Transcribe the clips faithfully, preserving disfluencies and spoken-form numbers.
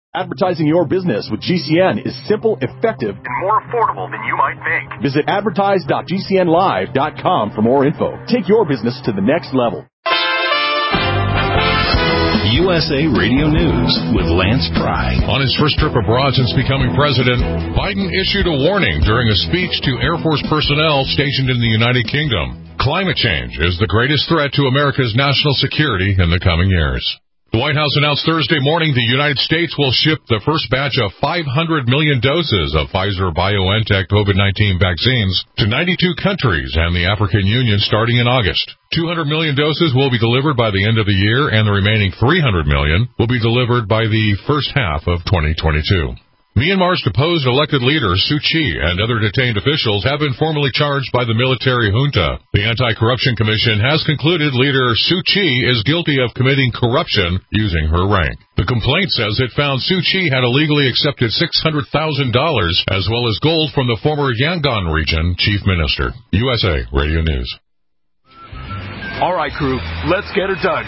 Advertising your business with G C N is simple, effective, and more affordable than you might think. Visit advertise dot g c n live dot com for more info. Take your business to the next level. U S A Radio News with Lance Pry. On his first trip abroad since becoming president, Biden issued a warning during a speech to Air Force personnel stationed in the United Kingdom. Climate change is the greatest threat to America's national security in the coming years. The White House announced Thursday morning the United States will ship the first batch of five hundred million doses of Pfizer-BioNTech COVID nineteen vaccines to ninety-two countries and the African Union starting in August. two hundred million doses will be delivered by the end of the year, and the remaining three hundred million will be delivered by the first half of twenty twenty-two. Myanmar's deposed elected leader, Suu Kyi, and other detained officials have been formally charged by the military junta. The Anti-Corruption Commission has concluded leader Suu Kyi is guilty of committing corruption using her rank. The complaint says it found Suu Kyi had illegally accepted six hundred thousand dollars as well as gold from the former Yangon region chief minister. U S A Radio News. All right, crew, let's get her dug.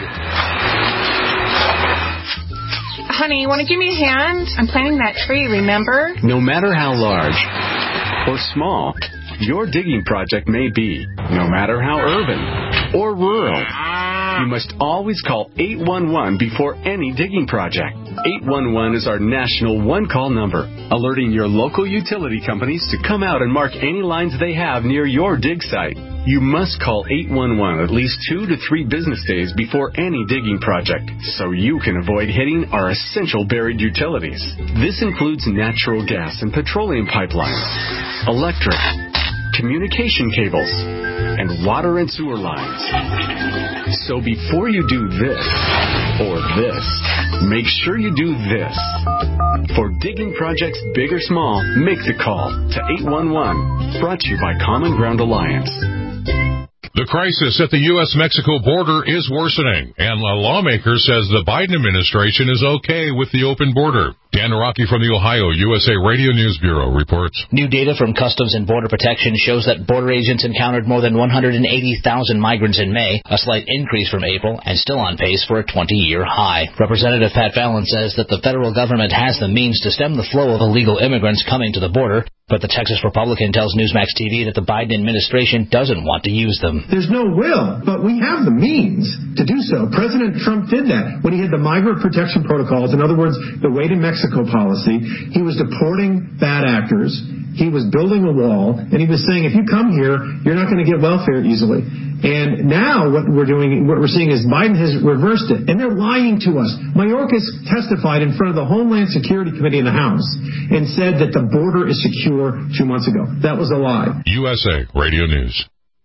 Honey, you want to give me a hand? I'm planting that tree, remember? No matter how large or small your digging project may be, no matter how urban or rural, you must always call eight one one before any digging project. eight one one is our national one-call number, alerting your local utility companies to come out and mark any lines they have near your dig site. You must call eight one one at least two to three business days before any digging project, so you can avoid hitting our essential buried utilities. This includes natural gas and petroleum pipelines, electric, communication cables, and water and sewer lines. So before you do this or this, make sure you do this. For digging projects big or small, make the call to eight one one. Brought to you by Common Ground Alliance. The crisis at the U S Mexico border is worsening, and a lawmaker says the Biden administration is okay with the open border. Dan Naraki from the Ohio U S A Radio News Bureau reports. New data from Customs and Border Protection shows that border agents encountered more than one hundred eighty thousand migrants in May, a slight increase from April, and still on pace for a twenty-year high. Representative Pat Fallon says that the federal government has the means to stem the flow of illegal immigrants coming to the border, but the Texas Republican tells Newsmax T V that the Biden administration doesn't want to use them. There's no will, but we have the means to do so. President Trump did that when he had the migrant protection protocols. In other words, the Wait in Mexico policy. He was deporting bad actors. He was building a wall, and he was saying, if you come here, you're not going to get welfare easily. And now what we're doing, what we're seeing is Biden has reversed it, and they're lying to us. Mayorkas testified in front of the Homeland Security Committee in the House and said that the border is secure two months ago. That was a lie. U S A Radio News.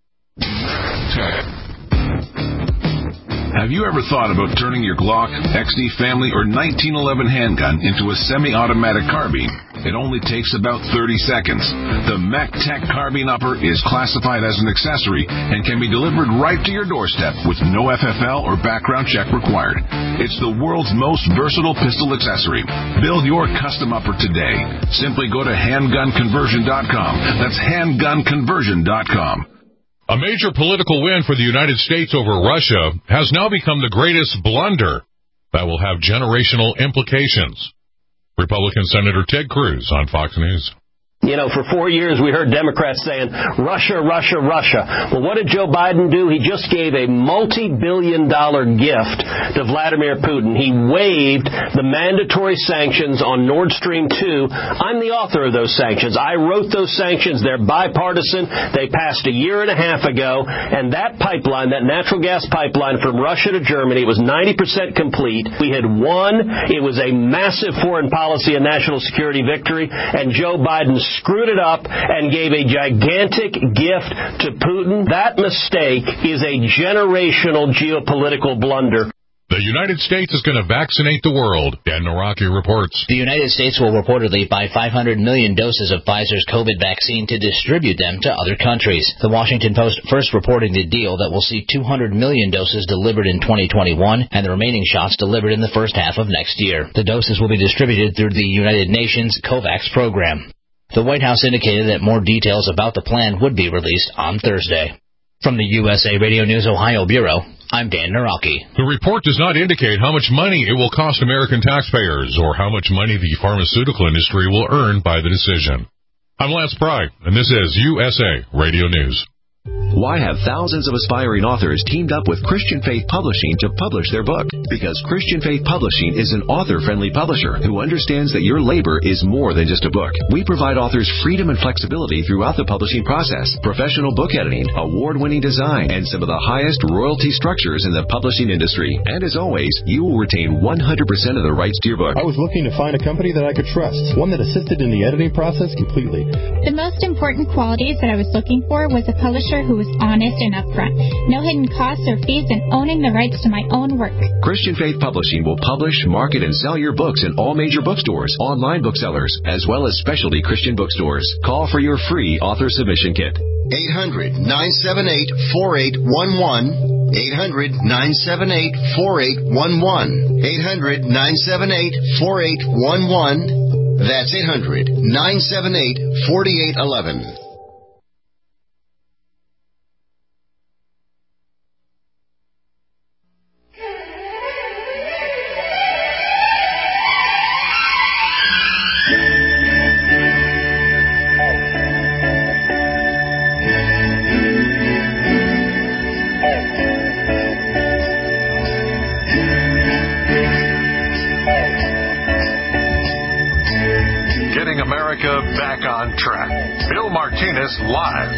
Have you ever thought about turning your Glock, X D Family, or nineteen eleven handgun into a semi-automatic carbine? It only takes about thirty seconds. The MacTech Carbine Upper is classified as an accessory and can be delivered right to your doorstep with no F F L or background check required. It's the world's most versatile pistol accessory. Build your custom upper today. Simply go to handgun conversion dot com. That's handgun conversion dot com. A major political win for the United States over Russia has now become the greatest blunder that will have generational implications. Republican Senator Ted Cruz on Fox News. You know, for four years we heard Democrats saying, Russia, Russia, Russia. Well, what did Joe Biden do? He just gave a multi-billion dollar gift to Vladimir Putin. He waived the mandatory sanctions on Nord Stream two. I'm the author of those sanctions. I wrote those sanctions. They're bipartisan. They passed a year and a half ago. And that pipeline, that natural gas pipeline from Russia to Germany, was ninety percent complete. We had won. It was a massive foreign policy and national security victory. And Joe Biden screwed it up and gave a gigantic gift to Putin. That mistake is a generational geopolitical blunder. The United States is going to vaccinate the world, Dan Naraki reports. The United States will reportedly buy five hundred million doses of Pfizer's COVID vaccine to distribute them to other countries. The Washington Post first reporting the deal that will see two hundred million doses delivered in twenty twenty-one and the remaining shots delivered in the first half of next year. The doses will be distributed through the United Nations COVAX program. The White House indicated that more details about the plan would be released on Thursday. From the U S A Radio News Ohio Bureau, I'm Dan Naraki. The report does not indicate how much money it will cost American taxpayers or how much money the pharmaceutical industry will earn by the decision. I'm Lance Pry, and this is U S A Radio News. Why have thousands of aspiring authors teamed up with Christian Faith Publishing to publish their book? Because Christian Faith Publishing is an author-friendly publisher who understands that your labor is more than just a book. We provide authors freedom and flexibility throughout the publishing process, professional book editing, award-winning design, and some of the highest royalty structures in the publishing industry. And as always, you will retain one hundred percent of the rights to your book. I was looking to find a company that I could trust, one that assisted in the editing process completely. The most important qualities that I was looking for was a publisher who was honest and upfront, no hidden costs or fees, and owning the rights to my own work. Christian Faith Publishing will publish, market, and sell your books in all major bookstores, online booksellers, as well as specialty Christian bookstores. Call for your free author submission kit. eight hundred, nine seven eight, four eight one one. eight hundred, nine seven eight, four eight one one. eight hundred, nine seven eight, four eight one one. That's eight hundred, nine seven eight, four eight one one. America back on track. Bill Martinez live.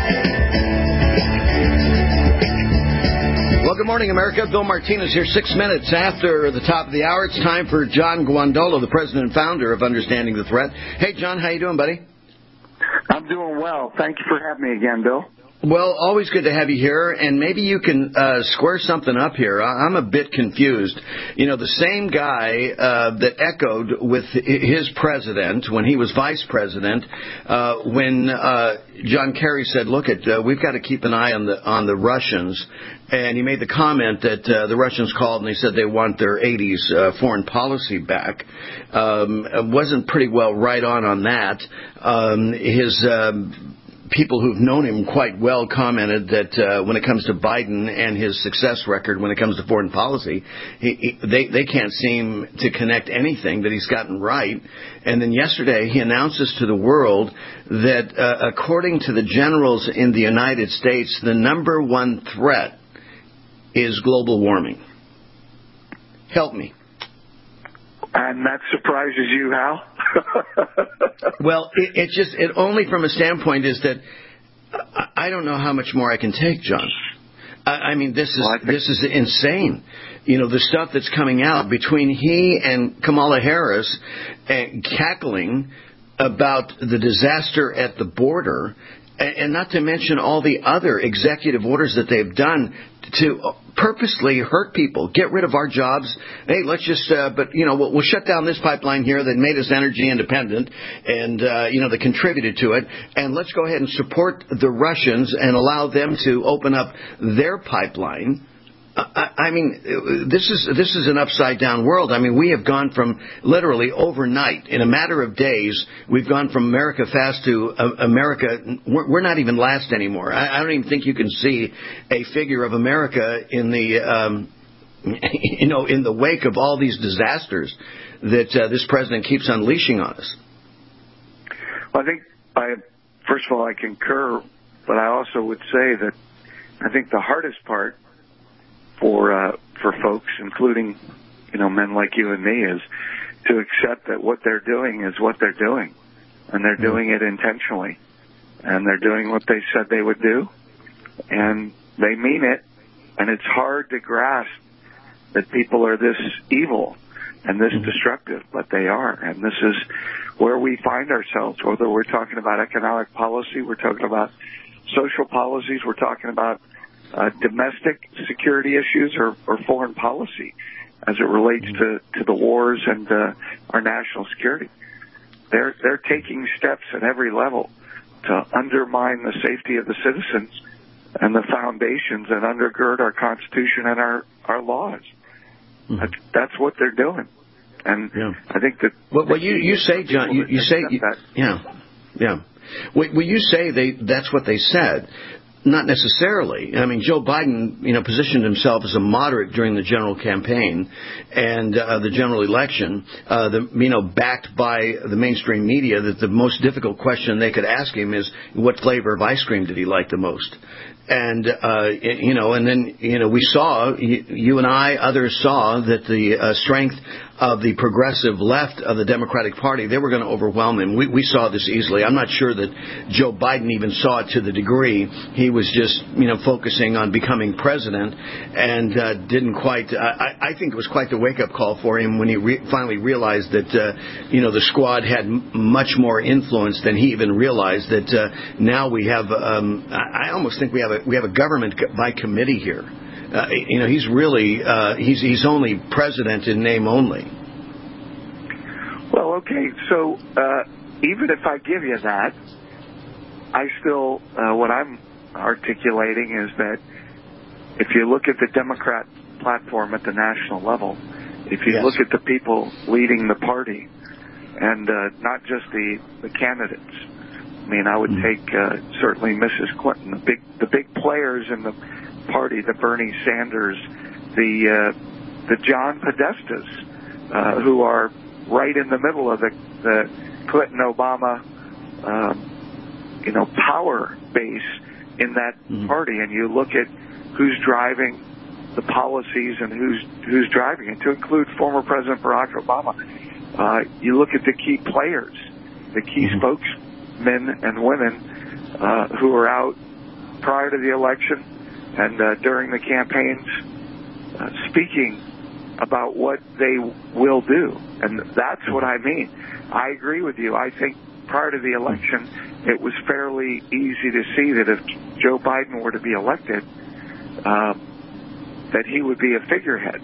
Well, good morning, America. Bill Martinez here. Six minutes after the top of the hour, it's time for John Guandolo, the president and founder of Understanding the Threat. Hey, John, how you doing, buddy? I'm doing well. Thank you for having me again, Bill. Well, always good to have you here, and maybe you can uh, square something up here. I'm a bit confused. You know, the same guy uh, that echoed with his president when he was vice president, uh, when uh, John Kerry said, look, at, uh, we've got to keep an eye on the on the Russians, and he made the comment that uh, the Russians called and they said they want their eighties uh, foreign policy back. Um, wasn't pretty well right on on that. Um, his... Uh, People who've known him quite well commented that uh, when it comes to Biden and his success record when it comes to foreign policy, he, he, they, they can't seem to connect anything that he's gotten right. And then yesterday he announces to the world that uh, according to the generals in the United States, the number one threat is global warming. Help me. And that surprises you, how? Well, it, it just, it only from a standpoint is that I don't know how much more I can take, John. I, I mean, this is well, this is insane. You know, the stuff that's coming out between he and Kamala Harris and cackling about the disaster at the border, and, and not to mention all the other executive orders that they've done to purposely hurt people, get rid of our jobs. Hey, let's just, uh, but, you know, we'll, we'll shut down this pipeline here that made us energy independent and, uh, you know, that contributed to it. And let's go ahead and support the Russians and allow them to open up their pipeline. I, I mean, this is this is an upside-down world. I mean, we have gone from literally overnight, in a matter of days, we've gone from America fast to uh, America. We're, we're not even last anymore. I, I don't even think you can see a figure of America in the, um, you know, in the wake of all these disasters that uh, this president keeps unleashing on us. Well, I think, I, first of all, I concur, but I also would say that I think the hardest part for uh, for folks, including, you know, men like you and me, is to accept that what they're doing is what they're doing, and they're doing it intentionally, and they're doing what they said they would do, and they mean it, and it's hard to grasp that people are this evil and this destructive, but they are, and this is where we find ourselves, whether we're talking about economic policy, we're talking about social policies, we're talking about Uh, domestic security issues or, or foreign policy as it relates to, to the wars and uh, our national security. They're they're taking steps at every level to undermine the safety of the citizens and the foundations that undergird our Constitution and our, our laws. Mm-hmm. That's, that's what they're doing. And yeah. I think that... Well, well you, you say, John, you, you say... You, yeah, yeah. Well, you say they that's what they said. not necessarily. I mean, Joe Biden, you know, positioned himself as a moderate during the general campaign and uh, the general election, uh, the, you know, backed by the mainstream media, that the most difficult question they could ask him is, what flavor of ice cream did he like the most? And, uh, you know, and then, you know, we saw, you, you and I, others saw that the uh, strength of the progressive left of the Democratic Party, they were going to overwhelm him. We, we saw this easily. I'm not sure that Joe Biden even saw it to the degree. He was just, you know, focusing on becoming president and uh, didn't quite, uh, I, I think it was quite the wake-up call for him when he re- finally realized that, uh, you know, the squad had m- much more influence than he even realized, that uh, now we have, um, I almost think we have a, we have a government by committee here. Uh, you know, he's really, uh, he's he's only president in name only. Well, okay, so uh, even if I give you that, I still, uh, what I'm articulating is that if you look at the Democrat platform at the national level, if you yes. look at the people leading the party, and uh, not just the, the candidates, I mean, I would take uh, certainly Missus Clinton, the big the big players in the party, the Bernie Sanders, the uh, the John Podestas, uh, who are right in the middle of the, the Clinton-Obama, um, you know, power base in that mm-hmm. party, and you look at who's driving the policies and who's who's driving it, to include former President Barack Obama. Uh, you look at the key players, the key mm-hmm. spokesmen and women uh, who are out prior to the election and uh, during the campaigns, uh, speaking about what they will do. And that's what I mean. I agree with you. I think prior to the election, it was fairly easy to see that if Joe Biden were to be elected, uh, that he would be a figurehead.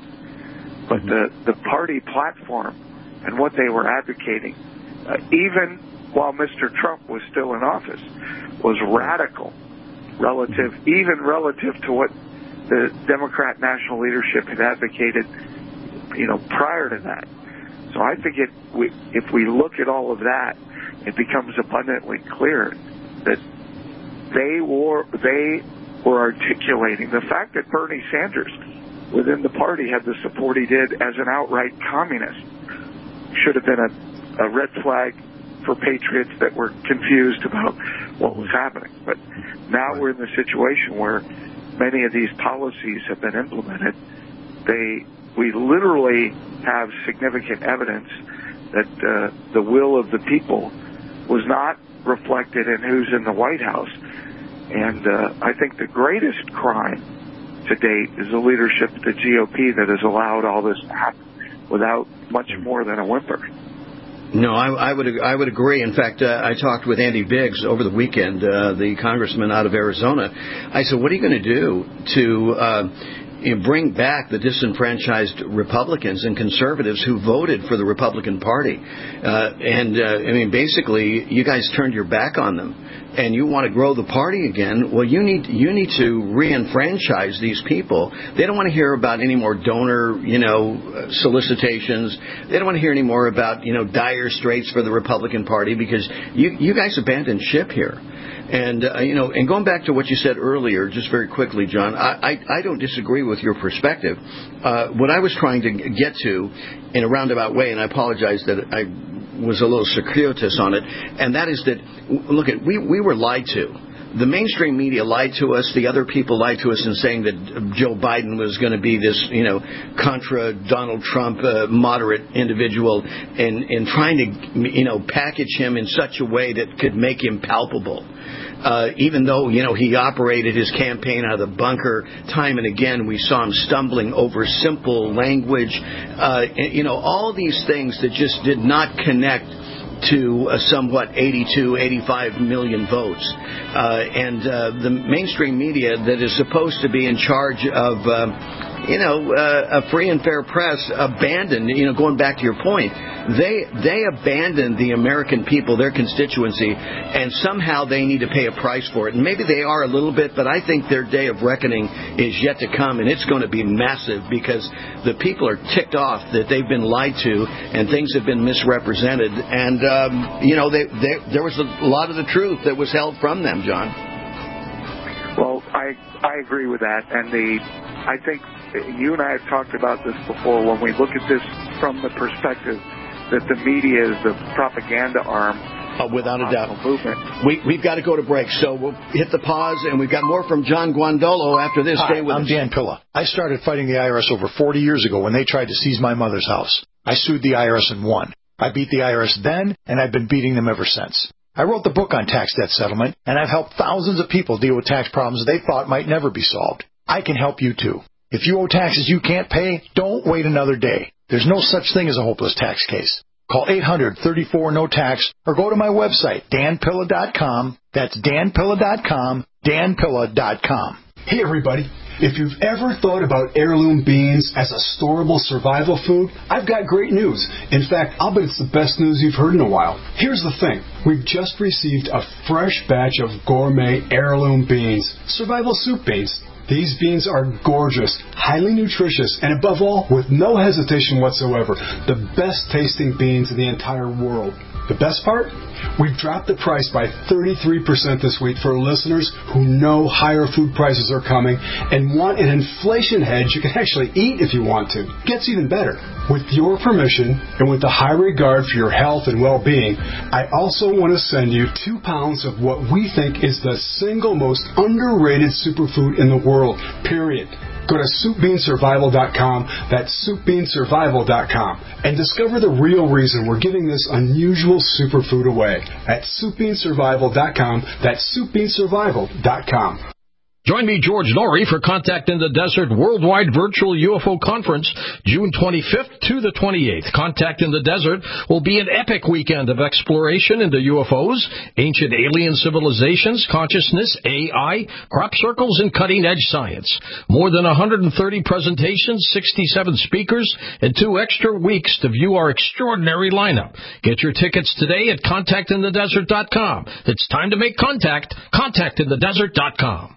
But the, the party platform and what they were advocating, uh, even while Mister Trump was still in office, was radical. Relative, even relative to what the Democrat national leadership had advocated, you know, prior to that. So I think it, we, if we look at all of that, it becomes abundantly clear that they were they were articulating the fact that Bernie Sanders within the party had the support he did as an outright communist should have been a, a red flag for patriots that were confused about what was happening. But now we're in the situation where many of these policies have been implemented. They, we literally have significant evidence that uh, the will of the people was not reflected in who's in the White House. And uh, I think the greatest crime to date is the leadership of the G O P that has allowed all this to happen without much more than a whimper. No, I, I would I would agree. In fact, uh, I talked with Andy Biggs over the weekend, uh, the congressman out of Arizona. I said, what are you going to do to uh, you know, bring back the disenfranchised Republicans and conservatives who voted for the Republican Party? Uh, and, uh, I mean, basically, you guys turned your back on them. And you want to grow the party again, well, you need you need to re-enfranchise these people. They don't want to hear about any more donor, you know, solicitations. They don't want to hear any more about, you know, dire straits for the Republican Party, because you you guys abandoned ship here. And, uh, you know, and going back to what you said earlier, just very quickly, John, I, I, I don't disagree with your perspective. Uh, what I was trying to get to in a roundabout way, and I apologize that I was a little circuitous on it, and that is that, look, at we, we were lied to. The mainstream media lied to us. The other people lied to us in saying that Joe Biden was going to be this, you know, contra Donald Trump uh, moderate individual, and, and trying to, you know, package him in such a way that could make him palpable. Uh, even though, you know, he operated his campaign out of the bunker time and again, we saw him stumbling over simple language, uh, and, you know, all these things that just did not connect to a somewhat eighty-two, eighty-five million votes. Uh, and uh, the mainstream media that is supposed to be in charge of, uh, you know, uh, a free and fair press abandoned, you know, going back to your point, they they abandoned the American people, their constituency, and somehow they need to pay a price for it. And maybe they are a little bit, but I think their day of reckoning is yet to come, and it's going to be massive, because the people are ticked off that they've been lied to and things have been misrepresented. And, um, you know, they, they, there was a lot of the truth that was held from them, John. Well, I I agree with that, and the I think you and I have talked about this before. When we look at this from the perspective that the media is the propaganda arm, uh, without a doubt, movement. We we've got to go to break, so we'll hit the pause, and we've got more from John Guandolo after this. Hi, Stay with I'm us. Dan Pilla. I started fighting the I R S over forty years ago when they tried to seize my mother's house. I sued the I R S and won. I beat the I R S then, and I've been beating them ever since. I wrote the book on tax debt settlement, and I've helped thousands of people deal with tax problems they thought might never be solved. I can help you, too. If you owe taxes you can't pay, don't wait another day. There's no such thing as a hopeless tax case. Call eight hundred, thirty-four, no tax or go to my website, dan pilla dot com. That's dan pilla dot com, dan pilla dot com. Hey, everybody. If you've ever thought about heirloom beans as a storable survival food, I've got great news. In fact, I'll bet it's the best news you've heard in a while. Here's the thing. We've just received a fresh batch of gourmet heirloom beans, survival soup beans. These beans are gorgeous, highly nutritious, and above all, with no hesitation whatsoever, the best tasting beans in the entire world. The best part? We've dropped the price by thirty-three percent this week for listeners who know higher food prices are coming and want an inflation hedge you can actually eat if you want to. Gets even better. With your permission and with the high regard for your health and well-being, I also want to send you two pounds of what we think is the single most underrated superfood in the world, period. Go to soup bean survival dot com, that's soup bean survival dot com, and discover the real reason we're giving this unusual superfood away at soup bean survival dot com, that's soup bean survival dot com. Join me, George Norrie, for Contact in the Desert Worldwide Virtual U F O Conference, June twenty-fifth to the twenty-eighth. Contact in the Desert will be an epic weekend of exploration into U F Os, ancient alien civilizations, consciousness, A I, crop circles, and cutting-edge science. More than one hundred thirty presentations, sixty-seven speakers, and two extra weeks to view our extraordinary lineup. Get your tickets today at contact in the desert dot com. It's time to make contact. contact in the desert dot com.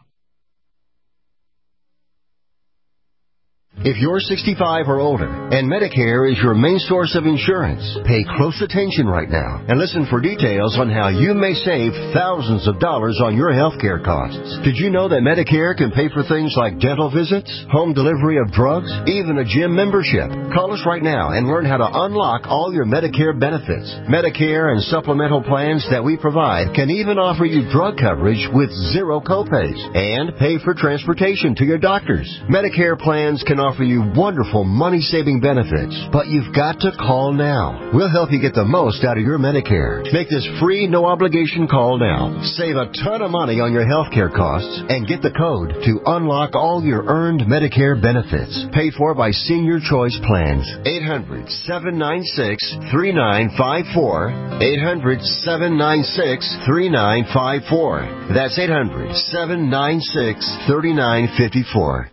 If you're sixty-five or older and Medicare is your main source of insurance, pay close attention right now and listen for details on how you may save thousands of dollars on your health care costs. Did you know that Medicare can pay for things like dental visits, home delivery of drugs, even a gym membership? Call us right now and learn how to unlock all your Medicare benefits. Medicare and supplemental plans that we provide can even offer you drug coverage with zero copays and pay for transportation to your doctors. Medicare plans can offer you wonderful money-saving benefits, but you've got to call now. We'll help you get the most out of your Medicare. Make this free, no-obligation call now. Save a ton of money on your health care costs and get the code to unlock all your earned Medicare benefits. Paid for by Senior Choice Plans. eight hundred, seven nine six, three nine five four. eight hundred, seven nine six, three nine five four. That's eight hundred, seven nine six, three nine five four.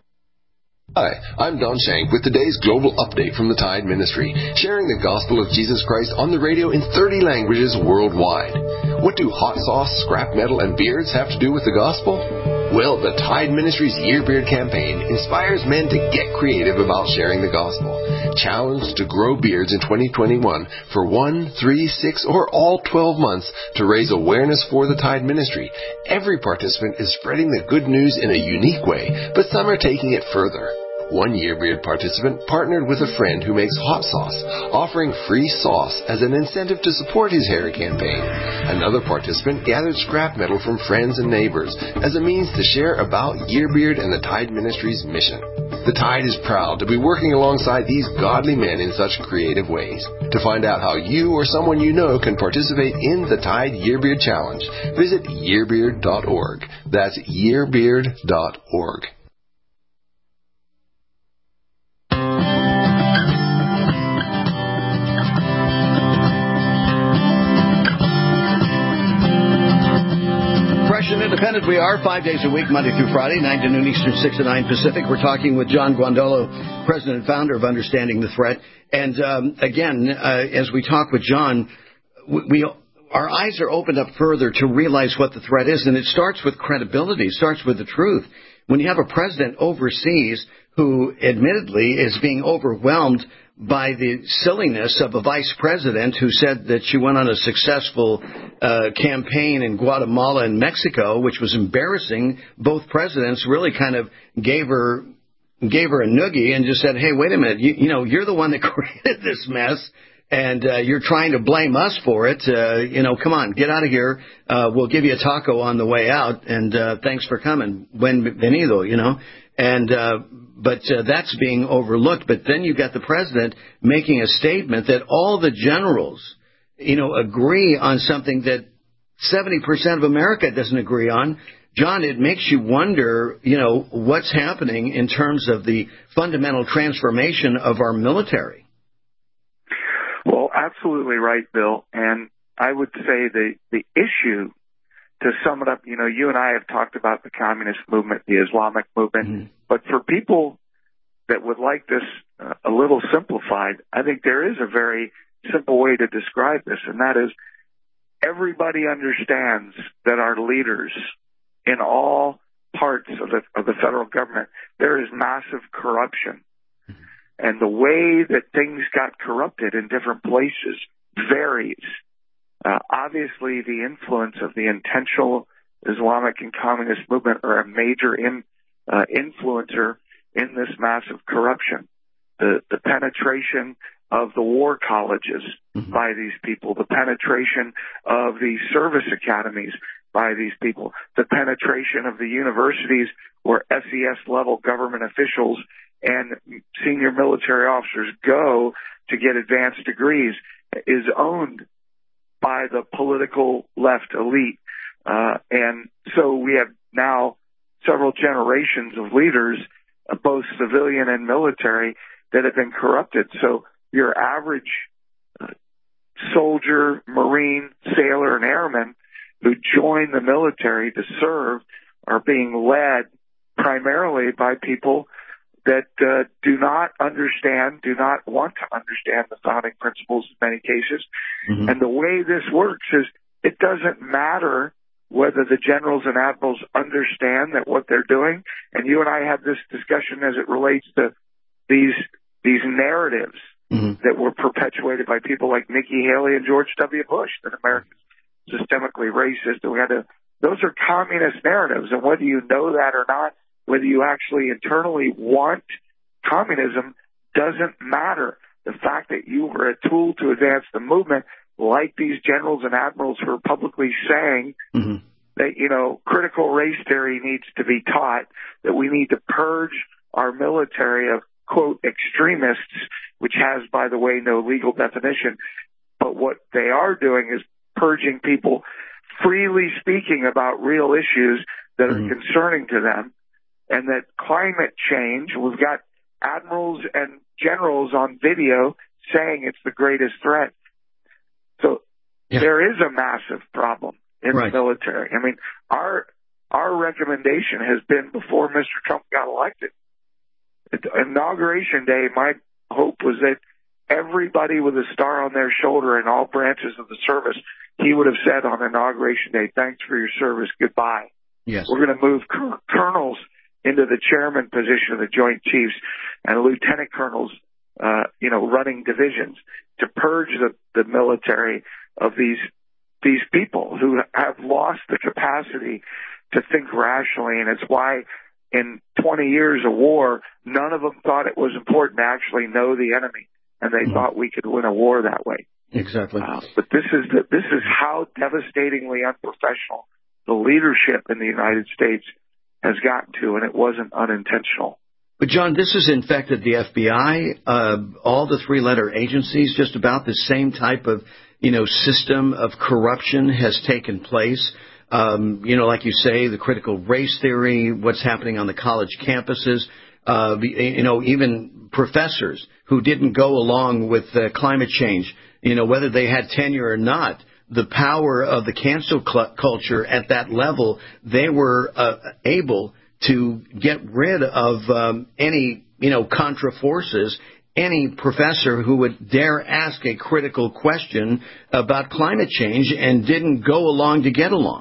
Hi, I'm Don Shank with today's Global Update from the Tide Ministry, sharing the gospel of Jesus Christ on the radio in thirty languages worldwide. What do hot sauce, scrap metal, and beards have to do with the gospel? Well, the Tide Ministry's Year Beard campaign inspires men to get creative about sharing the gospel. Challenged to grow beards in twenty twenty-one for one, three, six, or all twelve months to raise awareness for the Tide Ministry. Every participant is spreading the good news in a unique way, but some are taking it further. One Yearbeard participant partnered with a friend who makes hot sauce, offering free sauce as an incentive to support his hair campaign. Another participant gathered scrap metal from friends and neighbors as a means to share about Yearbeard and the Tide Ministry's mission. The Tide is proud to be working alongside these godly men in such creative ways. To find out how you or someone you know can participate in the Tide Yearbeard Challenge, visit yearbeard dot org. That's yearbeard dot org. Fresh and independent we are, five days a week, Monday through Friday, nine to noon Eastern, six to nine Pacific. We're talking with John Guandolo, president and founder of Understanding the Threat. And um, again, uh, as we talk with John, we, we our eyes are opened up further to realize what the threat is, and it starts with credibility. It starts with the truth. When you have a president overseas who admittedly is being overwhelmed by the silliness of a vice president who said that she went on a successful uh, campaign in Guatemala and Mexico, which was embarrassing. Both presidents really kind of gave her gave her a noogie and just said, hey, wait a minute, you, you know, you're the one that created this mess, and uh, you're trying to blame us for it. Uh, you know, come on, get out of here. Uh, we'll give you a taco on the way out, and uh, thanks for coming. Bienvenido, you know. And uh, but uh, that's being overlooked. But then you got the president making a statement that all the generals, you know, agree on something that seventy percent of America doesn't agree on. John, it makes you wonder, you know, what's happening in terms of the fundamental transformation of our military. Well, absolutely right, Bill. And I would say the, the issue, to sum it up, you know, you and I have talked about the communist movement, the Islamic movement. Mm-hmm. But for people that would like this uh, a little simplified, I think there is a very simple way to describe this, and that is everybody understands that our leaders in all parts of the, of the federal government, there is massive corruption. And the way that things got corrupted in different places varies. Uh, obviously, the influence of the intentional Islamic and communist movement are a major in, uh, influencer in this massive corruption. The, the penetration of the war colleges mm-hmm. by these people, the penetration of the service academies by these people, the penetration of the universities where S E S level government officials and senior military officers go to get advanced degrees is owned by the political left elite. Uh, and so we have now several generations of leaders, uh, both civilian and military, that have been corrupted. So your average uh, soldier, Marine, sailor, and airman who join the military to serve are being led primarily by people that uh, do not understand, do not want to understand the founding principles in many cases. Mm-hmm. And the way this works is it doesn't matter whether the generals and admirals understand that what they're doing. And you and I had this discussion as it relates to these these narratives mm-hmm. that were perpetuated by people like Nikki Haley and George W. Bush, that America's systemically racist. And we had to, those are communist narratives. And whether you know that or not, whether you actually internally want communism, doesn't matter. The fact that you were a tool to advance the movement, like these generals and admirals who are publicly saying mm-hmm. that, you know, critical race theory needs to be taught, that we need to purge our military of, quote, extremists, which has, by the way, no legal definition. But what they are doing is purging people freely speaking about real issues that mm-hmm. are concerning to them. And that climate change, we've got admirals and generals on video saying it's the greatest threat. So yeah. there is a massive problem in right. the military. I mean, our our recommendation has been before Mister Trump got elected. At Inauguration Day, my hope was that everybody with a star on their shoulder in all branches of the service, he would have said on Inauguration Day, thanks for your service, goodbye. Yes. We're going to move cur- colonels into the chairman position of the Joint Chiefs and lieutenant colonels, uh, you know, running divisions to purge the, the military of these these people who have lost the capacity to think rationally. And it's why in twenty years of war, none of them thought it was important to actually know the enemy, and they mm-hmm. thought we could win a war that way. Exactly. Uh, but this is the, this is how devastatingly unprofessional the leadership in the United States has gotten to, and it wasn't unintentional. But, John, this has infected the F B I, uh, all the three-letter agencies, just about the same type of, you know, system of corruption has taken place. Um, you know, like you say, the critical race theory, what's happening on the college campuses, uh, you know, even professors who didn't go along with uh, climate change, you know, whether they had tenure or not. The power of the cancel cl- culture at that level, they were uh, able to get rid of um, any, you know, contra forces, any professor who would dare ask a critical question about climate change and didn't go along to get along.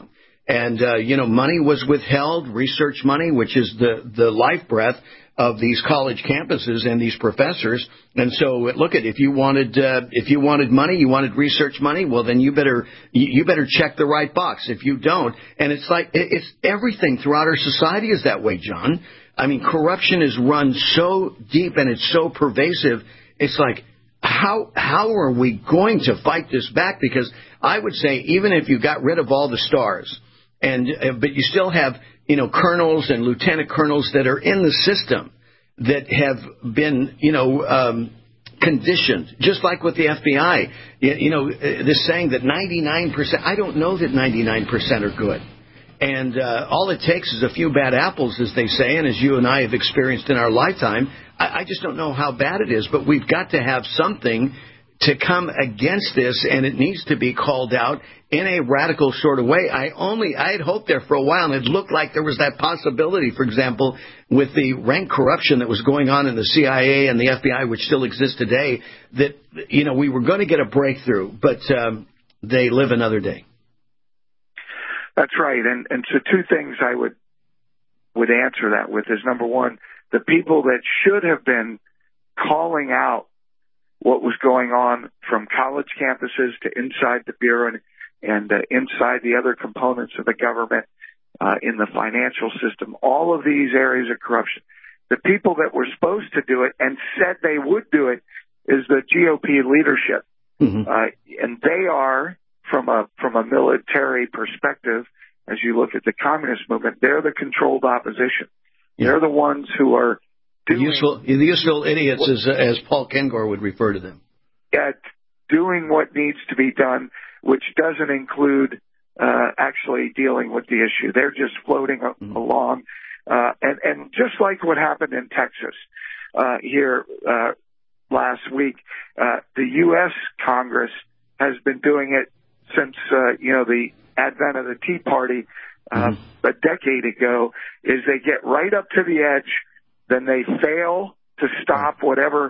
And, uh, you know, money was withheld, research money, which is the, the life breath of these college campuses and these professors. And so, look at, if you wanted, uh, if you wanted money, you wanted research money, well, then you better, you better check the right box. If you don't, and it's like, it's everything throughout our society is that way, John. I mean, corruption is run so deep and it's so pervasive. It's like, how, how are we going to fight this back? Because I would say, even if you got rid of all the stars, and, uh, but you still have, you know, colonels and lieutenant colonels that are in the system that have been, you know, um, conditioned, just like with the F B I. You, you know, this saying that ninety-nine percent, I don't know that ninety-nine percent are good. And uh, all it takes is a few bad apples, as they say, and as you and I have experienced in our lifetime. I, I just don't know how bad it is, but we've got to have something to come against this, and it needs to be called out in a radical sort of way. I only, I had hoped there for a while, and it looked like there was that possibility, for example, with the rank corruption that was going on in the C I A and the F B I, which still exists today, that, you know, we were going to get a breakthrough, but um, they live another day. That's right. And, and so two things I would, would answer that with is, number one, the people that should have been calling out what was going on from college campuses to inside the Bureau and, and uh, inside the other components of the government, uh, in the financial system, all of these areas of corruption. The people that were supposed to do it and said they would do it is the G O P leadership. Mm-hmm. Uh, and they are, from a, from a military perspective, as you look at the communist movement, they're the controlled opposition. Yeah. They're the ones who are The useful, the useful idiots, as, as Paul Kengor would refer to them. At doing what needs to be done, which doesn't include uh, actually dealing with the issue. They're just floating mm-hmm. along. Uh, and, and just like what happened in Texas uh, here uh, last week, uh, the U S Congress has been doing it since, uh, you know, the advent of the Tea Party uh, mm-hmm. a decade ago, is they get right up to the edge. Then they fail to stop whatever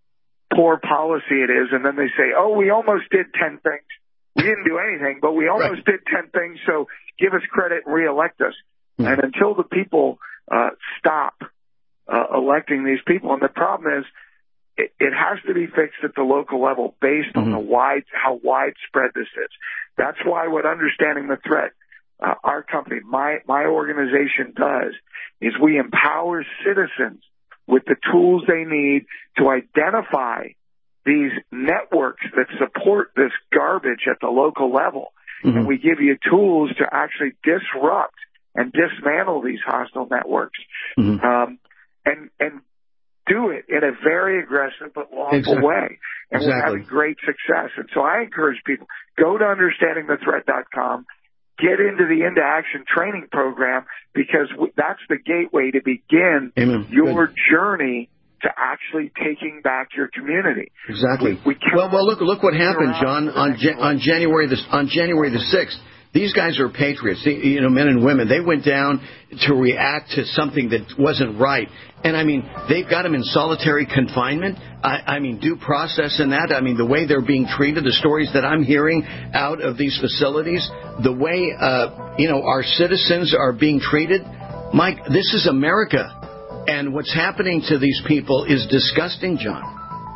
poor policy it is, and then they say, oh, we almost did ten things. We didn't do anything, but we almost right. did ten things, so give us credit and reelect us. Mm-hmm. And until the people uh, stop uh, electing these people, and the problem is it, it has to be fixed at the local level based mm-hmm. on the wide, how widespread this is. That's why what Understanding the Threat, uh, our company, my, my organization does, is we empower citizens with the tools they need to identify these networks that support this garbage at the local level. Mm-hmm. And we give you tools to actually disrupt and dismantle these hostile networks. Mm-hmm. Um, and, and do it in a very aggressive but lawful exactly. way. And exactly. we're having great success. And so I encourage people, go to understanding the threat dot com. Get into the Into Action training program, because that's the gateway to begin Amen. your Good. journey to actually taking back your community. Exactly. We, we well, well, look, look what happened, John, on ja- on January the on January the sixth. These guys are patriots, you know, men and women. They went down to react to something that wasn't right. And, I mean, they've got them in solitary confinement. I, I mean, due process in that. I mean, the way they're being treated, the stories that I'm hearing out of these facilities, the way, uh, you know, our citizens are being treated. Mike, this is America. And what's happening to these people is disgusting, John.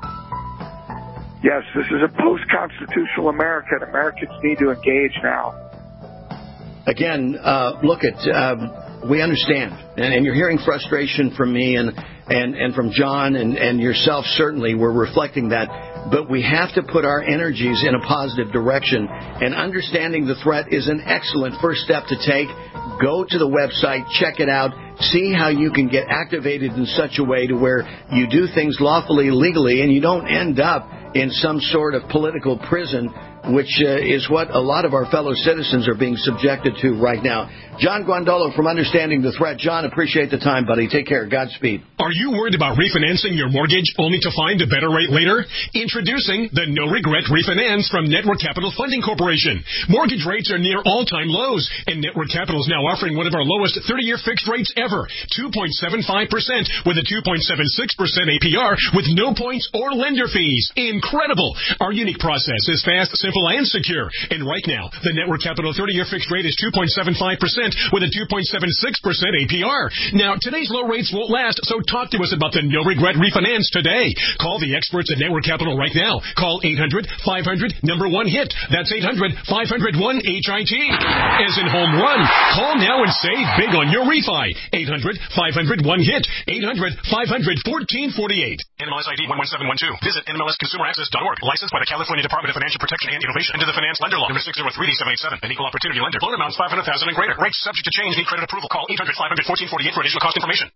Yes, this is a post-constitutional America, and Americans need to engage now. Again, uh, look at, um, we understand, and, and you're hearing frustration from me and, and, and from John and, and yourself, certainly. We're reflecting that. But we have to put our energies in a positive direction. And understanding the threat is an excellent first step to take. Go to the website, check it out, see how you can get activated in such a way to where you do things lawfully, legally, and you don't end up in some sort of political prison, which uh, is what a lot of our fellow citizens are being subjected to right now. John Guandolo from Understanding the Threat. John, appreciate the time, buddy. Take care. Godspeed. Are you worried about refinancing your mortgage only to find a better rate later? Introducing the No Regret Refinance from Network Capital Funding Corporation. Mortgage rates are near all-time lows, and Network Capital is now offering one of our lowest thirty-year fixed rates ever, two point seven five percent with a two point seven six percent A P R with no points or lender fees. Incredible! Our unique process is fast, simple, simple and secure. And right now, the Network Capital thirty-year fixed rate is two point seven five percent with a two point seven six percent A P R. Now, today's low rates won't last, so talk to us about the no-regret refinance today. Call the experts at Network Capital right now. Call eight hundred, five hundred, number one hit. That's eight hundred, five hundred, one H I T. As in home run. Call now and save big on your refi. eight hundred, five hundred, one hit. eight hundred, five hundred, fourteen forty-eight. N M L S I D one one seven one two. Visit N M L S consumer access dot org. Licensed by the California Department of Financial Protection and Innovation under the Finance Lender Law. Number six zero three D seven eight seven. An equal opportunity lender. Loan amounts five hundred thousand dollars and greater. Rates subject to change. Need credit approval. Call eight hundred, five hundred, fourteen forty-eight for additional cost information.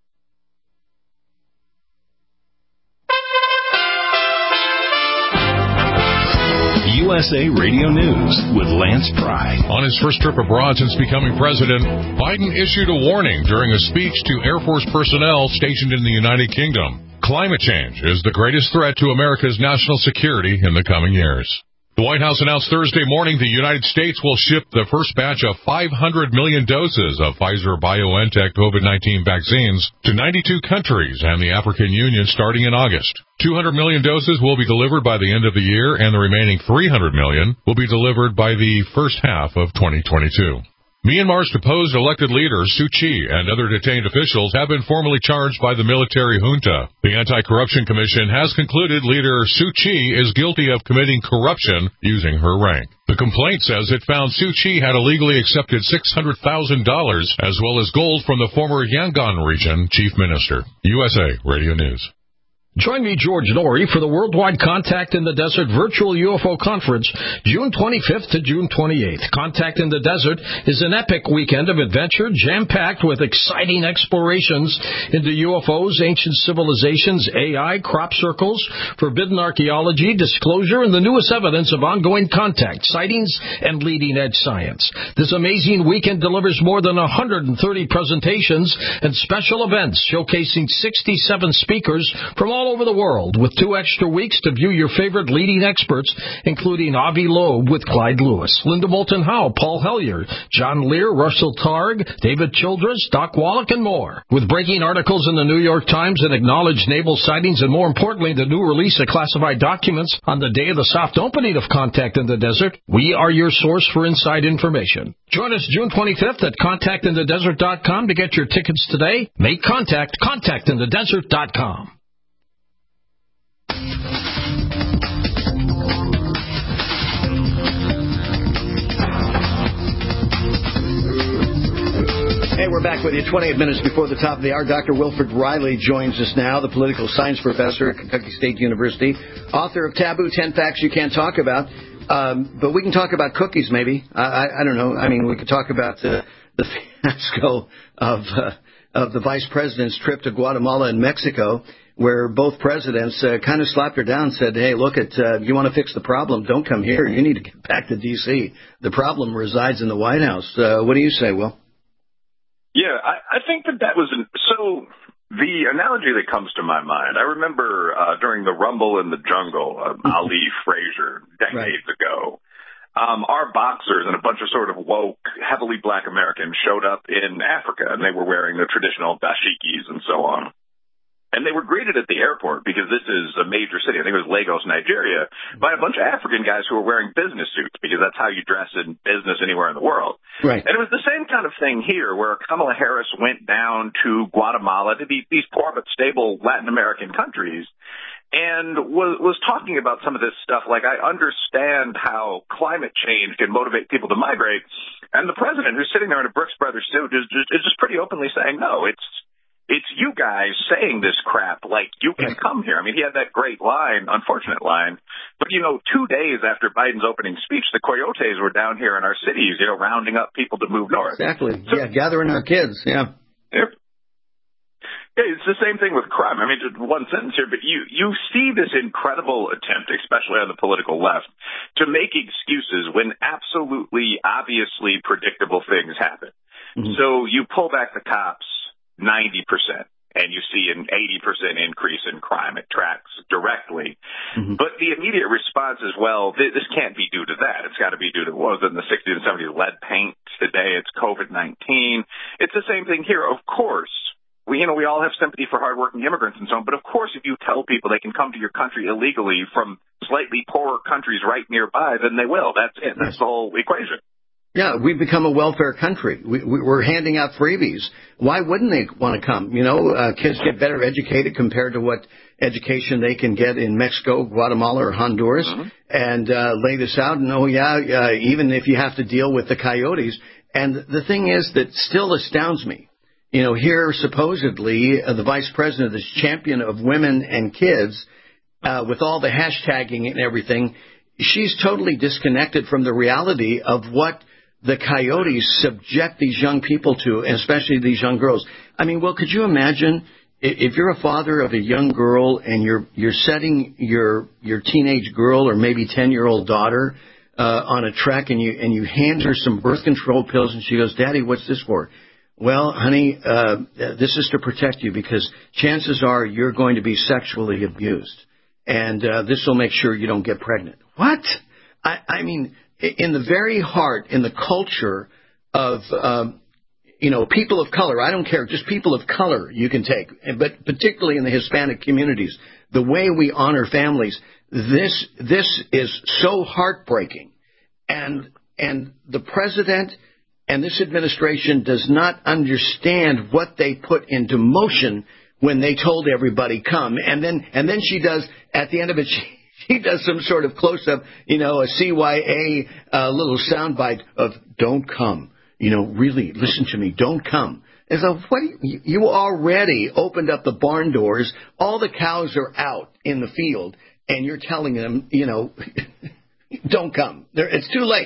U S A Radio News with Lance Pry. On his first trip abroad since becoming president, Biden issued a warning during a speech to Air Force personnel stationed in the United Kingdom. Climate change is the greatest threat to America's national security in the coming years. The White House announced Thursday morning the United States will ship the first batch of five hundred million doses of Pfizer-BioNTech COVID nineteen vaccines to ninety-two countries and the African Union starting in August. two hundred million doses will be delivered by the end of the year, and the remaining three hundred million will be delivered by the first half of twenty twenty-two. Myanmar's deposed elected leader, Suu Kyi, and other detained officials have been formally charged by the military junta. The Anti-Corruption Commission has concluded leader Suu Kyi is guilty of committing corruption using her rank. The complaint says it found Suu Kyi had illegally accepted six hundred thousand dollars as well as gold from the former Yangon region chief minister. U S A Radio News. Join me, George Norrie, for the Worldwide Contact in the Desert Virtual U F O Conference, June twenty-fifth to June twenty-eighth. Contact in the Desert is an epic weekend of adventure, jam-packed with exciting explorations into U F Os, ancient civilizations, A I, crop circles, forbidden archaeology, disclosure, and the newest evidence of ongoing contact, sightings, and leading-edge science. This amazing weekend delivers more than one hundred thirty presentations and special events showcasing sixty-seven speakers from all over the world, with two extra weeks to view your favorite leading experts, including Avi Loeb with Clyde Lewis, Linda Moulton Howe, Paul Hellyer, John Lear, Russell Targ, David Childress, Doc Wallach, and more. With breaking articles in the New York Times and acknowledged naval sightings, and more importantly, the new release of classified documents on the day of the soft opening of Contact in the Desert, we are your source for inside information. Join us June twenty-fifth at contact in the desert dot com to get your tickets today. Make contact, contact in the desert dot com. Hey, we're back with you twenty-eight minutes before the top of the hour. Doctor Wilfred Riley joins us now, the political science professor at Kentucky State University, author of Taboo, ten Facts You Can't Talk About. Um, but we can talk about cookies, maybe. I, I, I don't know. I mean, we could talk about uh, the fiasco of, uh, of the vice president's trip to Guatemala and Mexico, where both presidents uh, kind of slapped her down and said, hey, look, at uh, you want to fix the problem, don't come here. You need to get back to D C The problem resides in the White House. Uh, what do you say, Will? Yeah, I, I think that that was an, so the analogy that comes to my mind, I remember uh, during the Rumble in the Jungle, uh, Ali Frazier, decades right. ago, um, our boxers and a bunch of sort of woke, heavily black Americans showed up in Africa, and they were wearing the traditional dashikis and so on. And they were greeted at the airport, because this is a major city, I think it was Lagos, Nigeria, by a bunch of African guys who were wearing business suits, because that's how you dress in business anywhere in the world. Right. And it was the same kind of thing here, where Kamala Harris went down to Guatemala, to these, these poor but stable Latin American countries, and was, was talking about some of this stuff, like, I understand how climate change can motivate people to migrate, and the president, who's sitting there in a Brooks Brothers suit, is just, is just pretty openly saying, no, it's It's you guys saying this crap, like, you can come here. I mean, he had that great line, unfortunate line, but, you know, two days after Biden's opening speech, the coyotes were down here in our cities, you know, rounding up people to move north. Exactly. So, yeah, gathering our kids, yeah. yeah. Yeah, it's the same thing with crime. I mean, just one sentence here, but you, you see this incredible attempt, especially on the political left, to make excuses when absolutely, obviously predictable things happen. Mm-hmm. So you pull back the cops ninety percent, and you see an eighty percent increase in crime. It tracks directly. Mm-hmm. But the immediate response is, well, th- this can't be due to that. It's got to be due to, what was it in the sixties and seventies, lead paint. Today it's COVID nineteen. It's the same thing here. Of course, we, you know, we all have sympathy for hardworking immigrants and so on, but of course, if you tell people they can come to your country illegally from slightly poorer countries right nearby, then they will. That's it. That's the whole equation. Yeah, we've become a welfare country. We, we, we're handing out freebies. Why wouldn't they want to come? You know, uh, kids get better educated compared to what education they can get in Mexico, Guatemala, or Honduras, mm-hmm. and uh, lay this out. And, oh, yeah, uh, even if you have to deal with the coyotes. And the thing is that still astounds me. You know, here supposedly uh, the vice president, this champion of women and kids, uh, with all the hashtagging and everything, she's totally disconnected from the reality of what the coyotes subject these young people to, and especially these young girls. I mean, well, could you imagine if you're a father of a young girl and you're you're setting your your teenage girl or maybe ten-year-old daughter uh, on a trek and you and you hand her some birth control pills and she goes, "Daddy, what's this for?" Well, honey, uh, this is to protect you because chances are you're going to be sexually abused, and uh, this will make sure you don't get pregnant. What? I, I mean, in the very heart, in the culture of, um, you know, people of color, I don't care, just people of color you can take, but particularly in the Hispanic communities, the way we honor families, this this is so heartbreaking. And and the president and this administration does not understand what they put into motion when they told everybody come. And then and then she does, at the end of it, she He does some sort of close-up, you know, a C Y A uh, little soundbite of "Don't come." You know, really, listen to me. Don't come. And so, what? Do you, you already opened up the barn doors. All the cows are out in the field, and you're telling them, you know, don't come. They're, it's too late.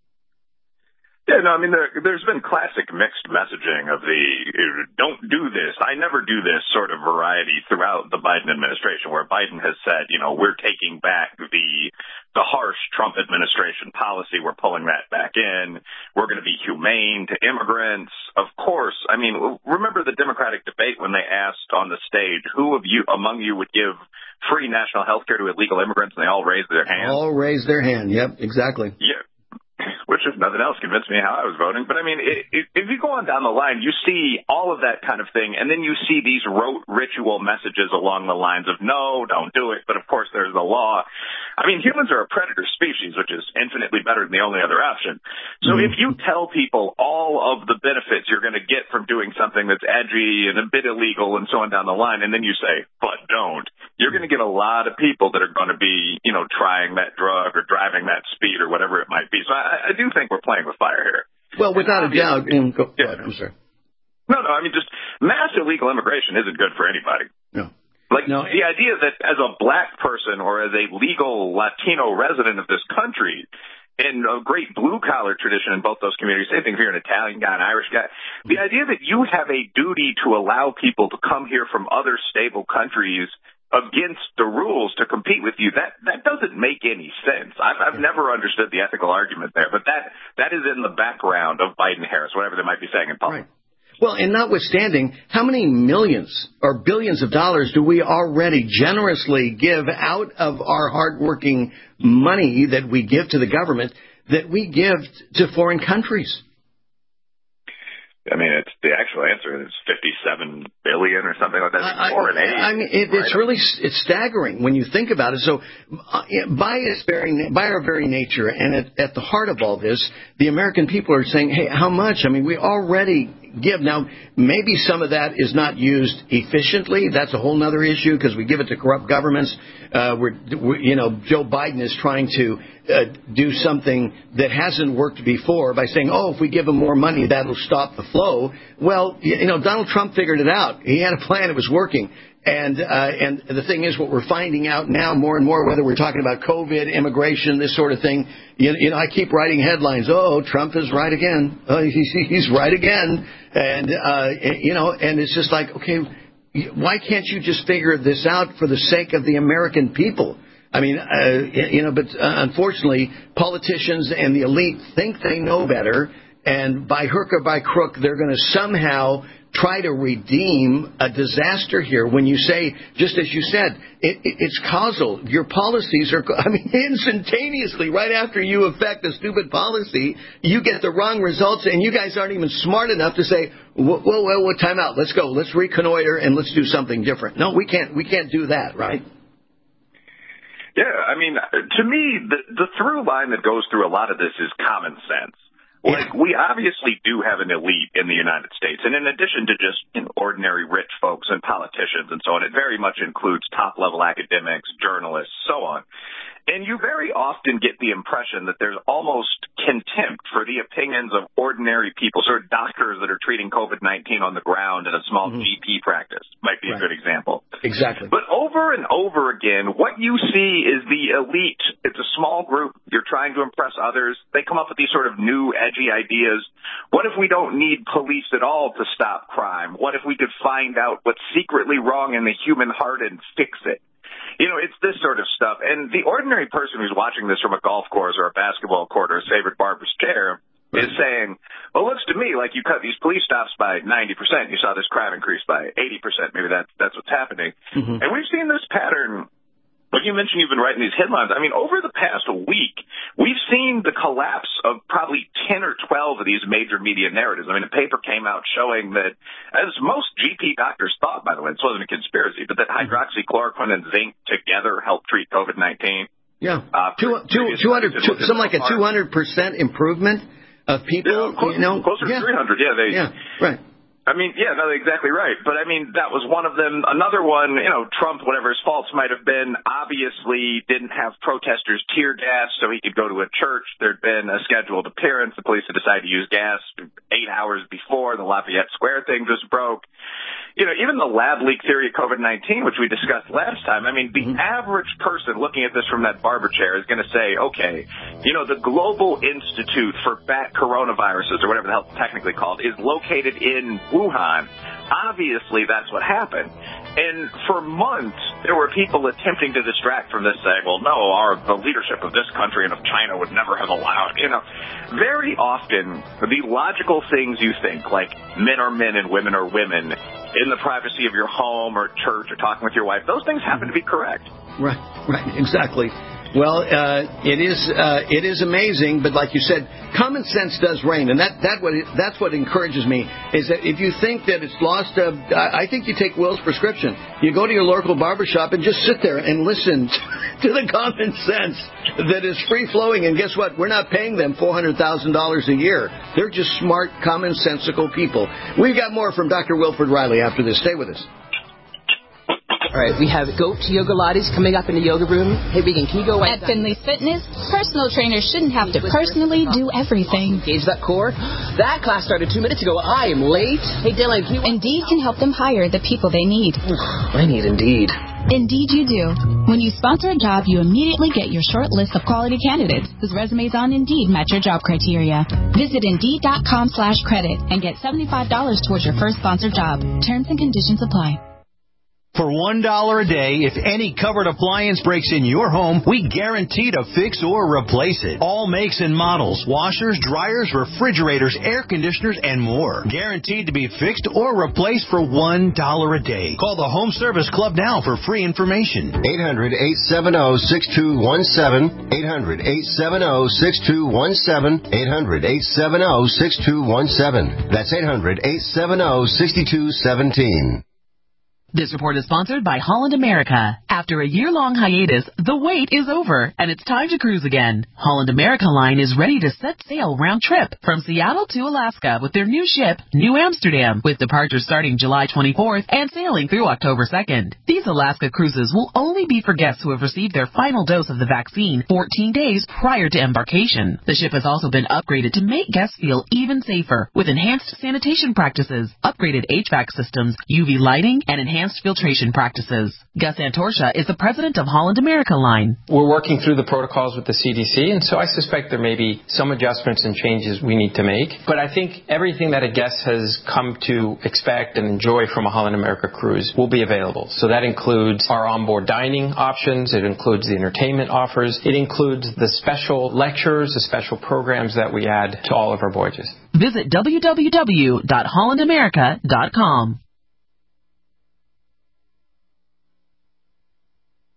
Yeah, no, I mean, there, there's been classic mixed messaging of the "don't do this, I never do this" sort of variety throughout the Biden administration, where Biden has said, you know, we're taking back the the harsh Trump administration policy. We're pulling that back in. We're going to be humane to immigrants. Of course, I mean, remember the Democratic debate when they asked on the stage, who of you among you would give free national health care to illegal immigrants, and they all raised their hands? All raised their hand, yep, exactly. Yeah. Which, if nothing else, convinced me how I was voting. But, I mean, it, it, if you go on down the line, you see all of that kind of thing, and then you see these rote ritual messages along the lines of, no, don't do it, but, of course, there's the law. I mean, humans are a predator species, which is infinitely better than the only other option. So if you tell people all of the benefits you're going to get from doing something that's edgy and a bit illegal and so on down the line, and then you say, but don't, you're going to get a lot of people that are going to be, you know, trying that drug or driving that speed or whatever it might be. So I, I do think we're playing with fire here. Well, without a doubt. And go, yeah. I'm sorry. No, no, I mean, just mass illegal immigration isn't good for anybody. No. Like, no. the idea that as a black person or as a legal Latino resident of this country, in a great blue-collar tradition in both those communities, same thing if you're an Italian guy, an Irish guy, the idea that you have a duty to allow people to come here from other stable countries against the rules to compete with you, that that doesn't make any sense. I've, I've never understood the ethical argument there, but that that is in the background of Biden-Harris, whatever they might be saying in public. Right. Well, and notwithstanding, how many millions or billions of dollars do we already generously give out of our hardworking money that we give to the government that we give to foreign countries? I mean, it's the actual answer is fifty-seven billion or something like that. I, foreign aid. I mean, it, it's really it's staggering when you think about it. So, uh, by its very by our very nature, and at, at the heart of all this, the American people are saying, "Hey, how much?" I mean, we already give. Now, maybe some of that is not used efficiently. That's a whole other issue because we give it to corrupt governments. Uh, we're, we, you know, Joe Biden is trying to uh, do something that hasn't worked before by saying, "Oh, if we give them more money, that'll stop the flow." Well, you know, Donald Trump figured it out. He had a plan; it was working. And uh, and the thing is, what we're finding out now more and more, whether we're talking about COVID, immigration, this sort of thing, you, you know, I keep writing headlines. Oh, Trump is right again. Oh, he's, he's right again. And uh, you know, and it's just like, okay, why can't you just figure this out for the sake of the American people? I mean, uh, you know, but uh, unfortunately, politicians and the elite think they know better, and by hook or by crook, they're going to somehow try to redeem a disaster here. When you say, just as you said, it, it, it's causal. Your policies are, I mean, instantaneously, right after you affect a stupid policy, you get the wrong results, and you guys aren't even smart enough to say, whoa, whoa, whoa, whoa, time out. Let's go. Let's reconnoiter, and let's do something different. No, we can't. We can't do that, right? Yeah, I mean, to me, the, the through line that goes through a lot of this is common sense. Like, we obviously do have an elite in the United States, and in addition to just you know, ordinary rich folks and politicians and so on, it very much includes top-level academics, journalists, so on. And you very often get the impression that there's almost contempt for the opinions of ordinary people, sort of doctors that are treating COVID nineteen on the ground in a small mm-hmm. G P practice might be right. a good example. Exactly. But over and over again, what you see is the elite. It's a small group. You're trying to impress others. They come up with these sort of new, edgy ideas. What if we don't need police at all to stop crime? What if we could find out what's secretly wrong in the human heart and fix it? You know, it's this sort of stuff. And the ordinary person who's watching this from a golf course or a basketball court or a favorite barber's chair is saying, well, it looks to me like you cut these police stops by ninety percent. You saw this crime increase by eighty percent. Maybe that's, that's what's happening. Mm-hmm. And we've seen this pattern. Like you mentioned, you've been writing these headlines. I mean, over the past week, we've seen the collapse of probably ten or twelve of these major media narratives. I mean, a paper came out showing that, as most G P doctors thought, by the way, this wasn't a conspiracy, but that hydroxychloroquine and zinc together help treat COVID nineteen. Yeah. Uh, two, two, two hundred, two, something like a two hundred percent improvement of people, yeah, close, you know. Closer yeah. to three hundred, yeah. They, yeah, right. I mean, yeah, no, exactly right. But, I mean, that was one of them. Another one, you know, Trump, whatever his faults might have been, obviously didn't have protesters tear gas so he could go to a church. There'd been a scheduled appearance. The police had decided to use gas eight hours before the Lafayette Square thing just broke. You know, even the lab leak theory of COVID nineteen, which we discussed last time, I mean, the mm-hmm. average person looking at this from that barber chair is going to say, okay, you know, the Global Institute for Bat Coronaviruses, or whatever the hell it's technically called, is located in Wuhan. Obviously, that's what happened. And for months, there were people attempting to distract from this, saying, well, no, our the leadership of this country and of China would never have allowed, you know. Very often, the logical things you think, like men are men and women are women, in the privacy of your home or church or talking with your wife, those things happen to be correct. Right, right, exactly. Well, uh, it is uh, it is amazing, but like you said, common sense does reign, and that that what that's what encourages me is that if you think that it's lost, uh, I think you take Will's prescription. You go to your local barbershop and just sit there and listen to the common sense that is free flowing. And guess what? We're not paying them four hundred thousand dollars a year. They're just smart, commonsensical people. We've got more from Doctor Wilfred Riley after this. Stay with us. All right, we have Goat Yoga Lattes coming up in the yoga room. Hey, Vegan, can you go At Finley's Fitness, personal trainers shouldn't have to personally do everything. Engage that core. That class started two minutes ago. I am late. Hey, Dylan, can you... Indeed can help them hire the people they need. I need Indeed. Indeed you do. When you sponsor a job, you immediately get your short list of quality candidates whose resumes on Indeed match your job criteria. Visit Indeed.com slash credit and get seventy-five dollars towards your first sponsored job. Terms and conditions apply. For one dollar a day, if any covered appliance breaks in your home, we guarantee to fix or replace it. All makes and models, washers, dryers, refrigerators, air conditioners, and more. Guaranteed to be fixed or replaced for one dollar a day. Call the Home Service Club now for free information. eight hundred, eight seven zero, six two one seven. eight hundred, eight seven zero, six two one seven. eight hundred, eight seven zero, six two one seven. That's eight hundred, eight seven zero, six two one seven. This report is sponsored by Holland America. After a year-long hiatus, the wait is over, and it's time to cruise again. Holland America Line is ready to set sail round trip from Seattle to Alaska with their new ship, New Amsterdam, with departures starting July twenty-fourth and sailing through October second. These Alaska cruises will only be for guests who have received their final dose of the vaccine fourteen days prior to embarkation. The ship has also been upgraded to make guests feel even safer with enhanced sanitation practices, upgraded H V A C systems, U V lighting, and enhanced Enhanced filtration practices. Gus Antorsha is the president of Holland America Line. We're working through the protocols with the C D C, and so I suspect there may be some adjustments and changes we need to make. But I think everything that a guest has come to expect and enjoy from a Holland America cruise will be available. So that includes our onboard dining options. It includes the entertainment offers. It includes the special lectures, the special programs that we add to all of our voyages. Visit w w w dot holland america dot com.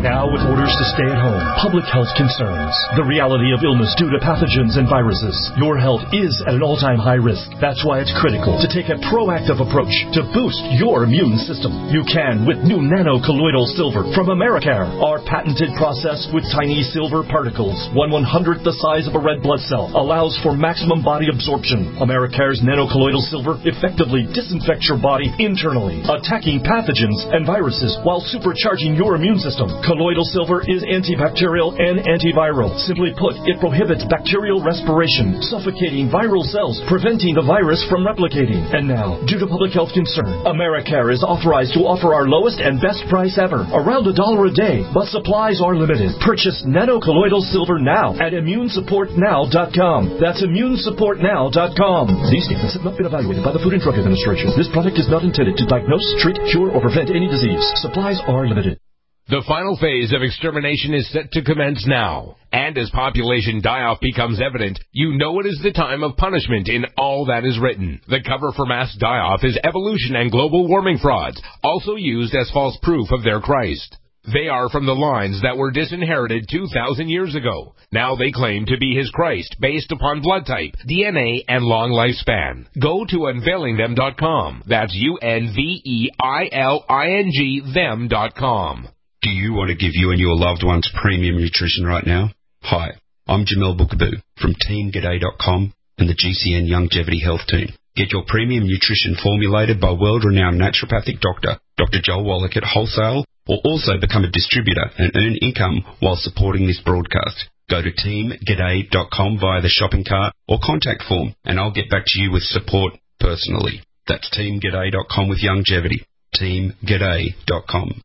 Now with orders to stay at home, public health concerns, the reality of illness due to pathogens and viruses, your health is at an all-time high risk. That's why it's critical to take a proactive approach to boost your immune system. You can with new nano-colloidal silver from Americare. Our patented process with tiny silver particles, one one-hundredth the size of a red blood cell, allows for maximum body absorption. Americare's nano-colloidal silver effectively disinfects your body internally, attacking pathogens and viruses while supercharging your immune system. Colloidal silver is antibacterial and antiviral. Simply put, it prohibits bacterial respiration, suffocating viral cells, preventing the virus from replicating. And now, due to public health concern, Americare is authorized to offer our lowest and best price ever, around a dollar a day, but supplies are limited. Purchase nano-colloidal silver now at immune support now dot com. That's immune support now dot com. These statements have not been evaluated by the Food and Drug Administration. This product is not intended to diagnose, treat, cure, or prevent any disease. Supplies are limited. The final phase of extermination is set to commence now. And as population die-off becomes evident, you know it is the time of punishment in all that is written. The cover for mass die-off is evolution and global warming frauds, also used as false proof of their Christ. They are from the lines that were disinherited two thousand years ago. Now they claim to be his Christ based upon blood type, D N A, and long lifespan. Go to unveiling them dot com. That's U N V E I L I N G them dot com. Do you want to give you and your loved ones premium nutrition right now? Hi, I'm Jamel Bookaboo from team g'day dot com and the G C N Longevity Health Team. Get your premium nutrition formulated by world-renowned naturopathic doctor, Doctor Joel Wallach at wholesale, or also become a distributor and earn income while supporting this broadcast. Go to team g'day dot com via the shopping cart or contact form, and I'll get back to you with support personally. That's team g'day dot com with longevity. team g'day dot com.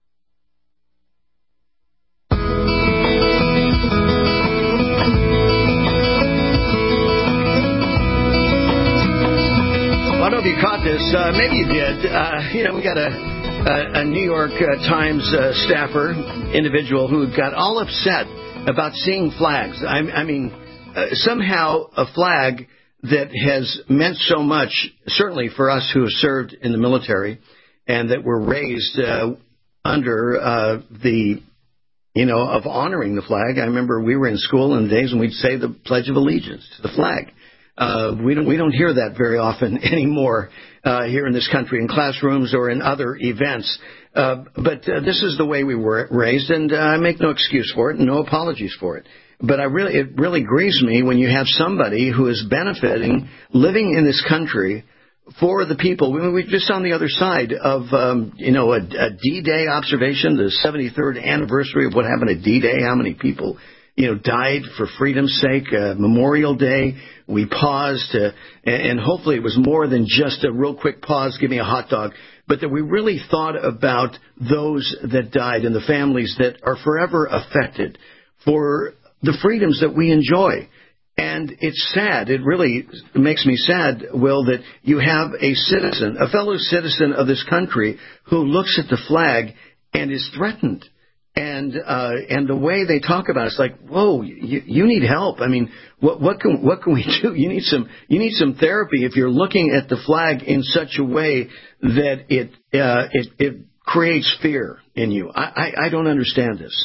I don't know if you caught this. Uh, maybe you did. Uh, you know, we got a, a, a New York uh, Times uh, staffer, individual who got all upset about seeing flags. I, I mean, uh, somehow a flag that has meant so much, certainly for us who have served in the military and that were raised uh, under uh, the, you know, of honoring the flag. I remember we were in school in the days when we'd say the Pledge of Allegiance to the flag. Uh, we don't we don't hear that very often anymore uh, here in this country in classrooms or in other events. Uh, but uh, this is the way we were raised, and uh, I make no excuse for it and no apologies for it. But I really it really grieves me when you have somebody who is benefiting, living in this country for the people. We we're just on the other side of um, you know a, a D-Day observation, the seventy-third anniversary of what happened at D-Day. How many people you know died for freedom's sake? Uh, Memorial Day. We paused, uh, and hopefully it was more than just a real quick pause, give me a hot dog, but that we really thought about those that died and the families that are forever affected for the freedoms that we enjoy. And it's sad. It really makes me sad, Will, that you have a citizen, a fellow citizen of this country who looks at the flag and is threatened. And uh, and the way they talk about it, it's like, whoa, you, you need help. I mean, what what can what can we do? You need some you need some therapy if you're looking at the flag in such a way that it uh, it it creates fear in you. I, I, I don't understand this.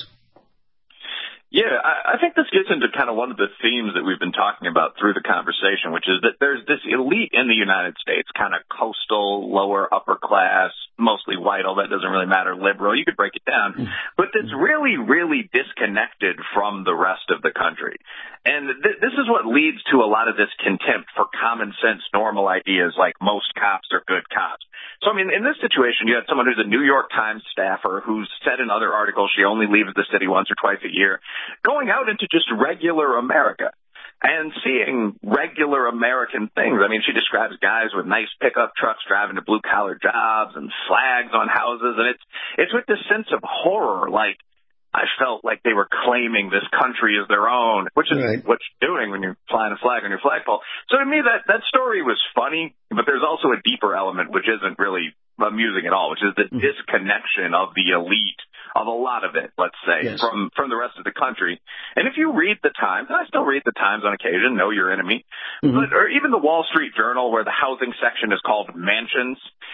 Yeah, I, I think this gets into kind of one of the themes that we've been talking about through the conversation, which is that there's this elite in the United States, kind of coastal, lower, upper class, mostly white, all that doesn't really matter, liberal, you could break it down, but that's really, really disconnected from the rest of the country. And th- this is what leads to a lot of this contempt for common sense, normal ideas like most cops are good cops. So, I mean, in this situation, you had someone who's a New York Times staffer who's said in other articles she only leaves the city once or twice a year, going out into just regular America and seeing regular American things. I mean, she describes guys with nice pickup trucks driving to blue-collar jobs and flags on houses, and it's it's with this sense of horror, like, I felt like they were claiming this country as their own, which is right. What you're doing when you're flying a flag on your flagpole. So to me, that, that story was funny, but there's also a deeper element, which isn't really amusing at all, which is the mm-hmm. disconnection of the elite, of a lot of it, let's say, yes. from, from the rest of the country. And if you read the Times, and I still read the Times on occasion, know your enemy, mm-hmm. but, or even the Wall Street Journal, where the housing section is called mansions,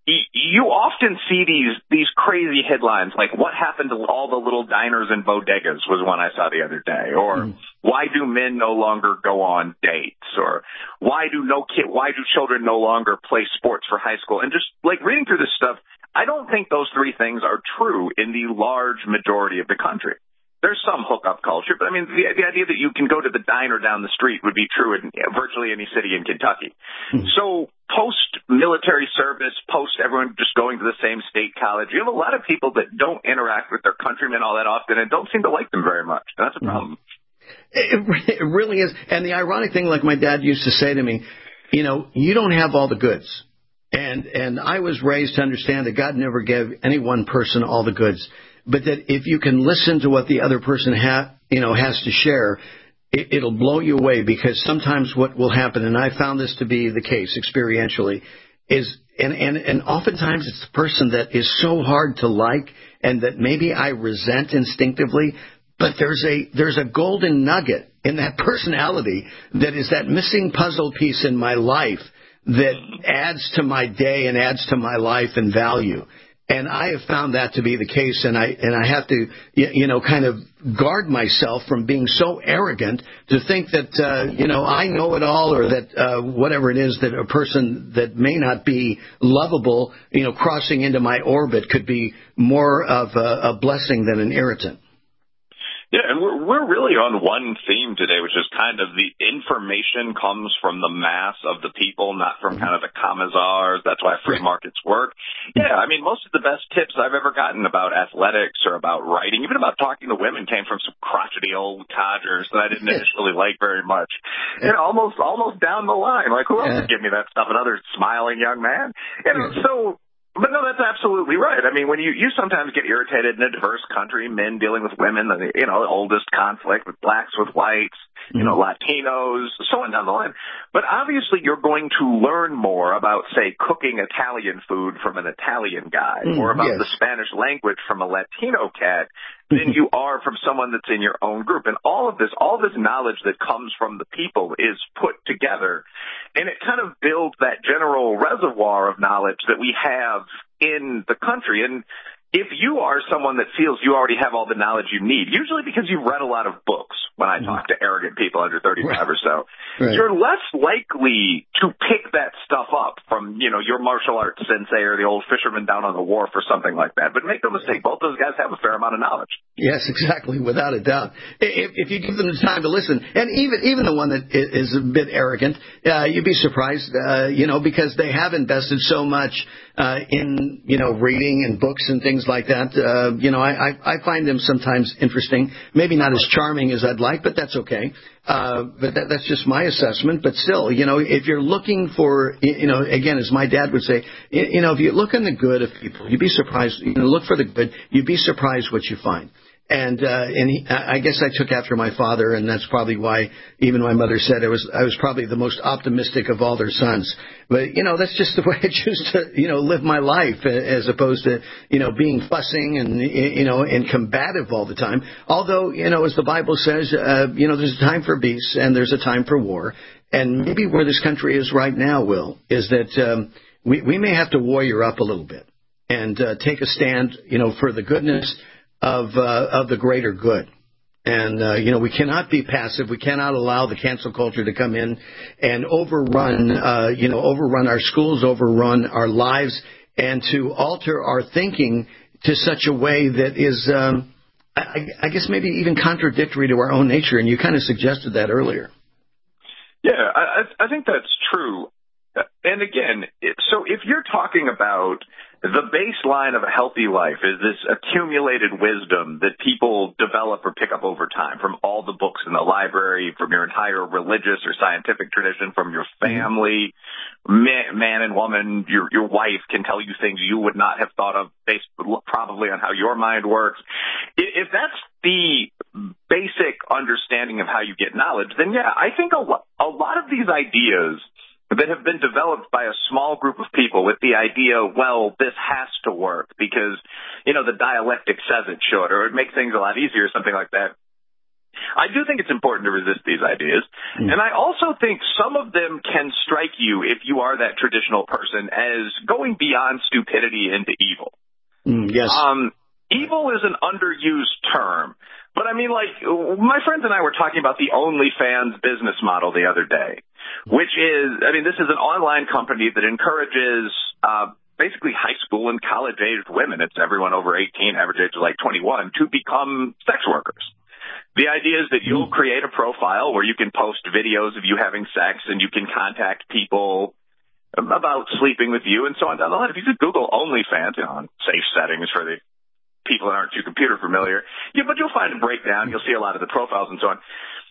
you often see these these crazy headlines like what happened to all the little diners and bodegas was one I saw the other day, or mm. why do men no longer go on dates, or why do no kid why do children no longer play sports for high school. And just like reading through this stuff, I don't think those three things are true in the large majority of the country. There's some hookup culture, but I mean, the, the idea that you can go to the diner down the street would be true in virtually any city in Kentucky. Mm-hmm. So post-military service, post everyone just going to the same state college, you have a lot of people that don't interact with their countrymen all that often and don't seem to like them very much. And that's a problem. It, it really is. And the ironic thing, like my dad used to say to me, you know, you don't have all the goods. And, and I was raised to understand that God never gave any one person all the goods. But that if you can listen to what the other person ha- you know, has to share, it, it'll blow you away, because sometimes what will happen, and I found this to be the case experientially, is, and, and, and oftentimes it's the person that is so hard to like and that maybe I resent instinctively, but there's a, there's a golden nugget in that personality that is that missing puzzle piece in my life that adds to my day and adds to my life and value. And I have found that to be the case, and I and I have to, you know, kind of guard myself from being so arrogant to think that, uh, you know, I know it all, or that uh, whatever it is, that a person that may not be lovable, you know, crossing into my orbit could be more of a, a blessing than an irritant. Yeah, and we're, we're really on one theme today, which is kind of the information comes from the mass of the people, not from kind of the commissars. That's why free markets work. Yeah, I mean, most of the best tips I've ever gotten about athletics or about writing, even about talking to women, came from some crotchety old codgers that I didn't initially like very much. And almost, almost down the line, like, who else would give me that stuff? Another smiling young man? And so... But no, that's absolutely right. I mean, when you, you sometimes get irritated in a diverse country, men dealing with women, the, you know, the oldest conflict with blacks with whites, you know, Latinos, so on down the line. But obviously you're going to learn more about, say, cooking Italian food from an Italian guy, mm, or about yes. the Spanish language from a Latino cat than you are from someone that's in your own group. And all of this, all this knowledge that comes from the people is put together, and it kind of builds that general reservoir of knowledge that we have in the country. And if you are someone that feels you already have all the knowledge you need, usually because you've read a lot of books, when I talk to arrogant people under thirty-five right. or so, right. you're less likely to pick that stuff up from, you know, your martial arts sensei or the old fisherman down on the wharf or something like that. But make no mistake, both those guys have a fair amount of knowledge. Yes, exactly, without a doubt. If, if you give them the time to listen, and even even the one that is a bit arrogant, uh, you'd be surprised, uh, you know, because they have invested so much uh, in, you know, reading and books and things like that. Uh, you know, I, I, I find them sometimes interesting, maybe not as charming as I'd like, but that's okay. Uh, but that, that's just my assessment. But still, you know, if you're looking for, you know, again, as my dad would say, you know, if you look in the good of people, you'd be surprised. You know, look for the good. You'd be surprised what you find. And uh, and he, I guess I took after my father, and that's probably why even my mother said I was I was probably the most optimistic of all their sons. But you know, that's just the way I choose to you know live my life, as opposed to you know being fussing and you know and combative all the time. Although you know, as the Bible says, uh, you know, there's a time for peace and there's a time for war. And maybe where this country is right now, Will, is that um, we we may have to warrior up a little bit and uh, take a stand, you know, for the goodness of uh, of the greater good. And, uh, you know, we cannot be passive. We cannot allow the cancel culture to come in and overrun, uh, you know, overrun our schools, overrun our lives, and to alter our thinking to such a way that is, um, I, I guess, maybe even contradictory to our own nature. And you kind of suggested that earlier. Yeah, I, I think that's true. And again, so if you're talking about the baseline of a healthy life is this accumulated wisdom that people develop or pick up over time from all the books in the library, from your entire religious or scientific tradition, from your family, man, man and woman, your your wife can tell you things you would not have thought of based probably on how your mind works. If that's the basic understanding of how you get knowledge, then yeah, I think a lot, a lot of these ideas that have been developed by a small group of people with the idea, well, this has to work because, you know, the dialectic says it should, or it makes things a lot easier, something like that. I do think it's important to resist these ideas. Mm. And I also think some of them can strike you, if you are that traditional person, as going beyond stupidity into evil. Mm, yes. Um, evil is an underused term. But I mean, like, my friends and I were talking about the OnlyFans business model the other day, which is, I mean, this is an online company that encourages uh, basically high school and college-aged women, it's everyone over eighteen, average age is like twenty-one, to become sex workers. The idea is that you'll create a profile where you can post videos of you having sex and you can contact people about sleeping with you and so on down the line. If you could Google OnlyFans, you know, on safe settings for the people that aren't too computer familiar, yeah, but you'll find a breakdown. You'll see a lot of the profiles and so on.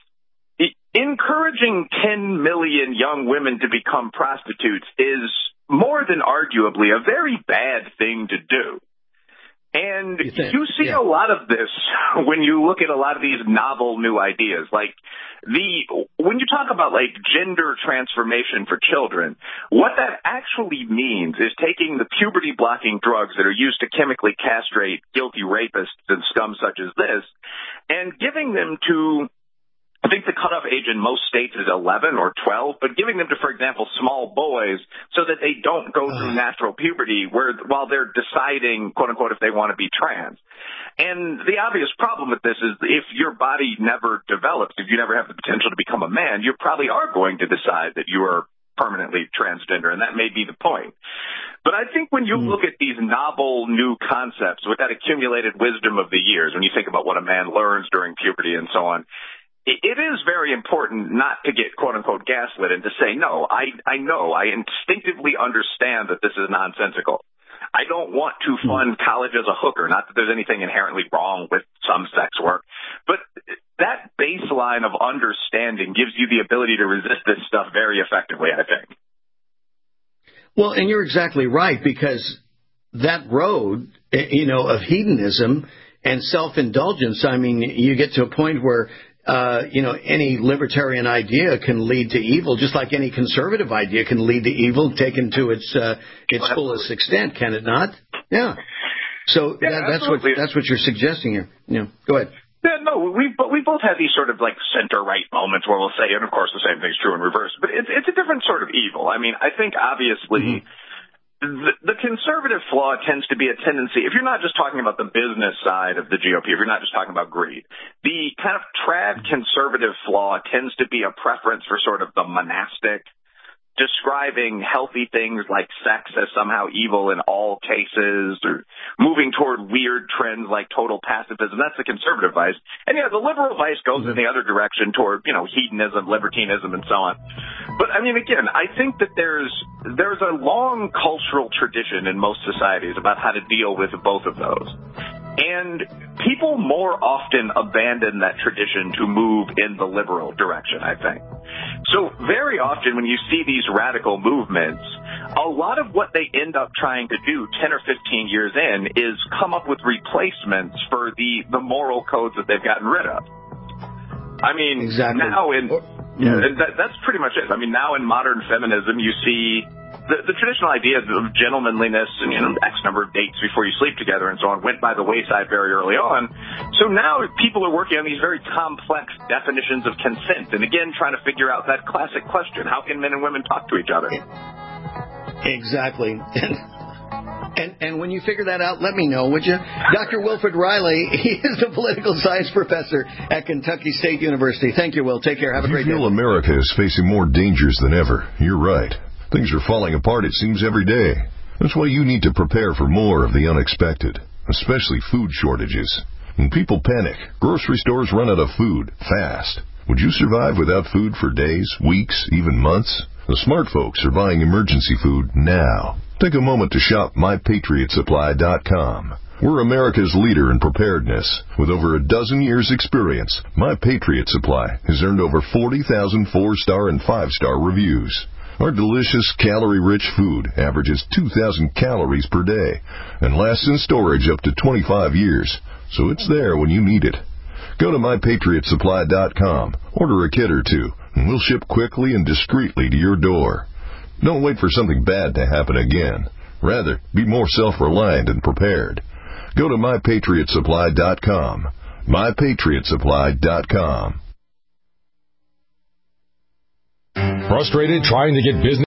Encouraging ten million young women to become prostitutes is more than arguably a very bad thing to do. And you, you see yeah. a lot of this when you look at a lot of these novel new ideas. Like the when you talk about like gender transformation for children, what that actually means is taking the puberty blocking drugs that are used to chemically castrate guilty rapists and scum such as this and giving them to, I think the cutoff age in most states is eleven or twelve, but giving them to, for example, small boys so that they don't go through natural puberty where while they're deciding, quote unquote, if they want to be trans. And the obvious problem with this is if your body never develops, if you never have the potential to become a man, you probably are going to decide that you are permanently transgender, and that may be the point. But I think when you look at these novel new concepts with that accumulated wisdom of the years, when you think about what a man learns during puberty and so on, it is very important not to get, quote-unquote, gaslit and to say, no, I, I know, I instinctively understand that this is nonsensical. I don't want to fund college as a hooker, not that there's anything inherently wrong with some sex work, but that baseline of understanding gives you the ability to resist this stuff very effectively, I think. Well, and you're exactly right, because that road, you know, of hedonism and self-indulgence, I mean, you get to a point where Uh, you know, any libertarian idea can lead to evil, just like any conservative idea can lead to evil taken to its uh, its fullest extent, can it not? Yeah. So yeah, that, that's what that's what you're suggesting here. Yeah. Go ahead. Yeah, no, we but we both have these sort of like center right moments where we'll say, and of course the same thing's true in reverse, but it's it's a different sort of evil. I mean, I think obviously. Mm-hmm. The, the conservative flaw tends to be a tendency, if you're not just talking about the business side of the G O P, if you're not just talking about greed, the kind of trad conservative flaw tends to be a preference for sort of the monastic, describing healthy things like sex as somehow evil in all cases, or moving toward weird trends like total pacifism. That's the conservative vice. And yeah, the liberal vice goes in the other direction toward, you know, hedonism, libertinism, and so on. But I mean, again, I think that there's there's a long cultural tradition in most societies about how to deal with both of those. And people more often abandon that tradition to move in the liberal direction, I think. So very often when you see these radical movements, a lot of what they end up trying to do ten or fifteen years in is come up with replacements for the, the moral codes that they've gotten rid of. I mean, exactly. now in... Yeah, that, that's pretty much it. I mean, now in modern feminism, you see the, the traditional idea of gentlemanliness and, you know, X number of dates before you sleep together and so on went by the wayside very early on. So now people are working on these very complex definitions of consent and, again, trying to figure out that classic question, how can men and women talk to each other? Exactly. And, and when you figure that out, let me know, would you? Doctor Wilfred Riley, he is the political science professor at Kentucky State University. Thank you, Will. Take care. Have a great day. You feel America is facing more dangers than ever. You're right. Things are falling apart, it seems, every day. That's why you need to prepare for more of the unexpected, especially food shortages. When people panic, grocery stores run out of food fast. Would you survive without food for days, weeks, even months? The smart folks are buying emergency food now. Take a moment to shop my patriot supply dot com. We're America's leader in preparedness. With over a dozen years' experience, My Patriot Supply has earned over forty thousand four-star and five-star reviews. Our delicious, calorie-rich food averages two thousand calories per day and lasts in storage up to twenty-five years, so it's there when you need it. Go to my patriot supply dot com, order a kit or two, and we'll ship quickly and discreetly to your door. Don't wait for something bad to happen again. Rather, be more self-reliant and prepared. Go to my patriot supply dot com. my patriot supply dot com. Frustrated trying to get business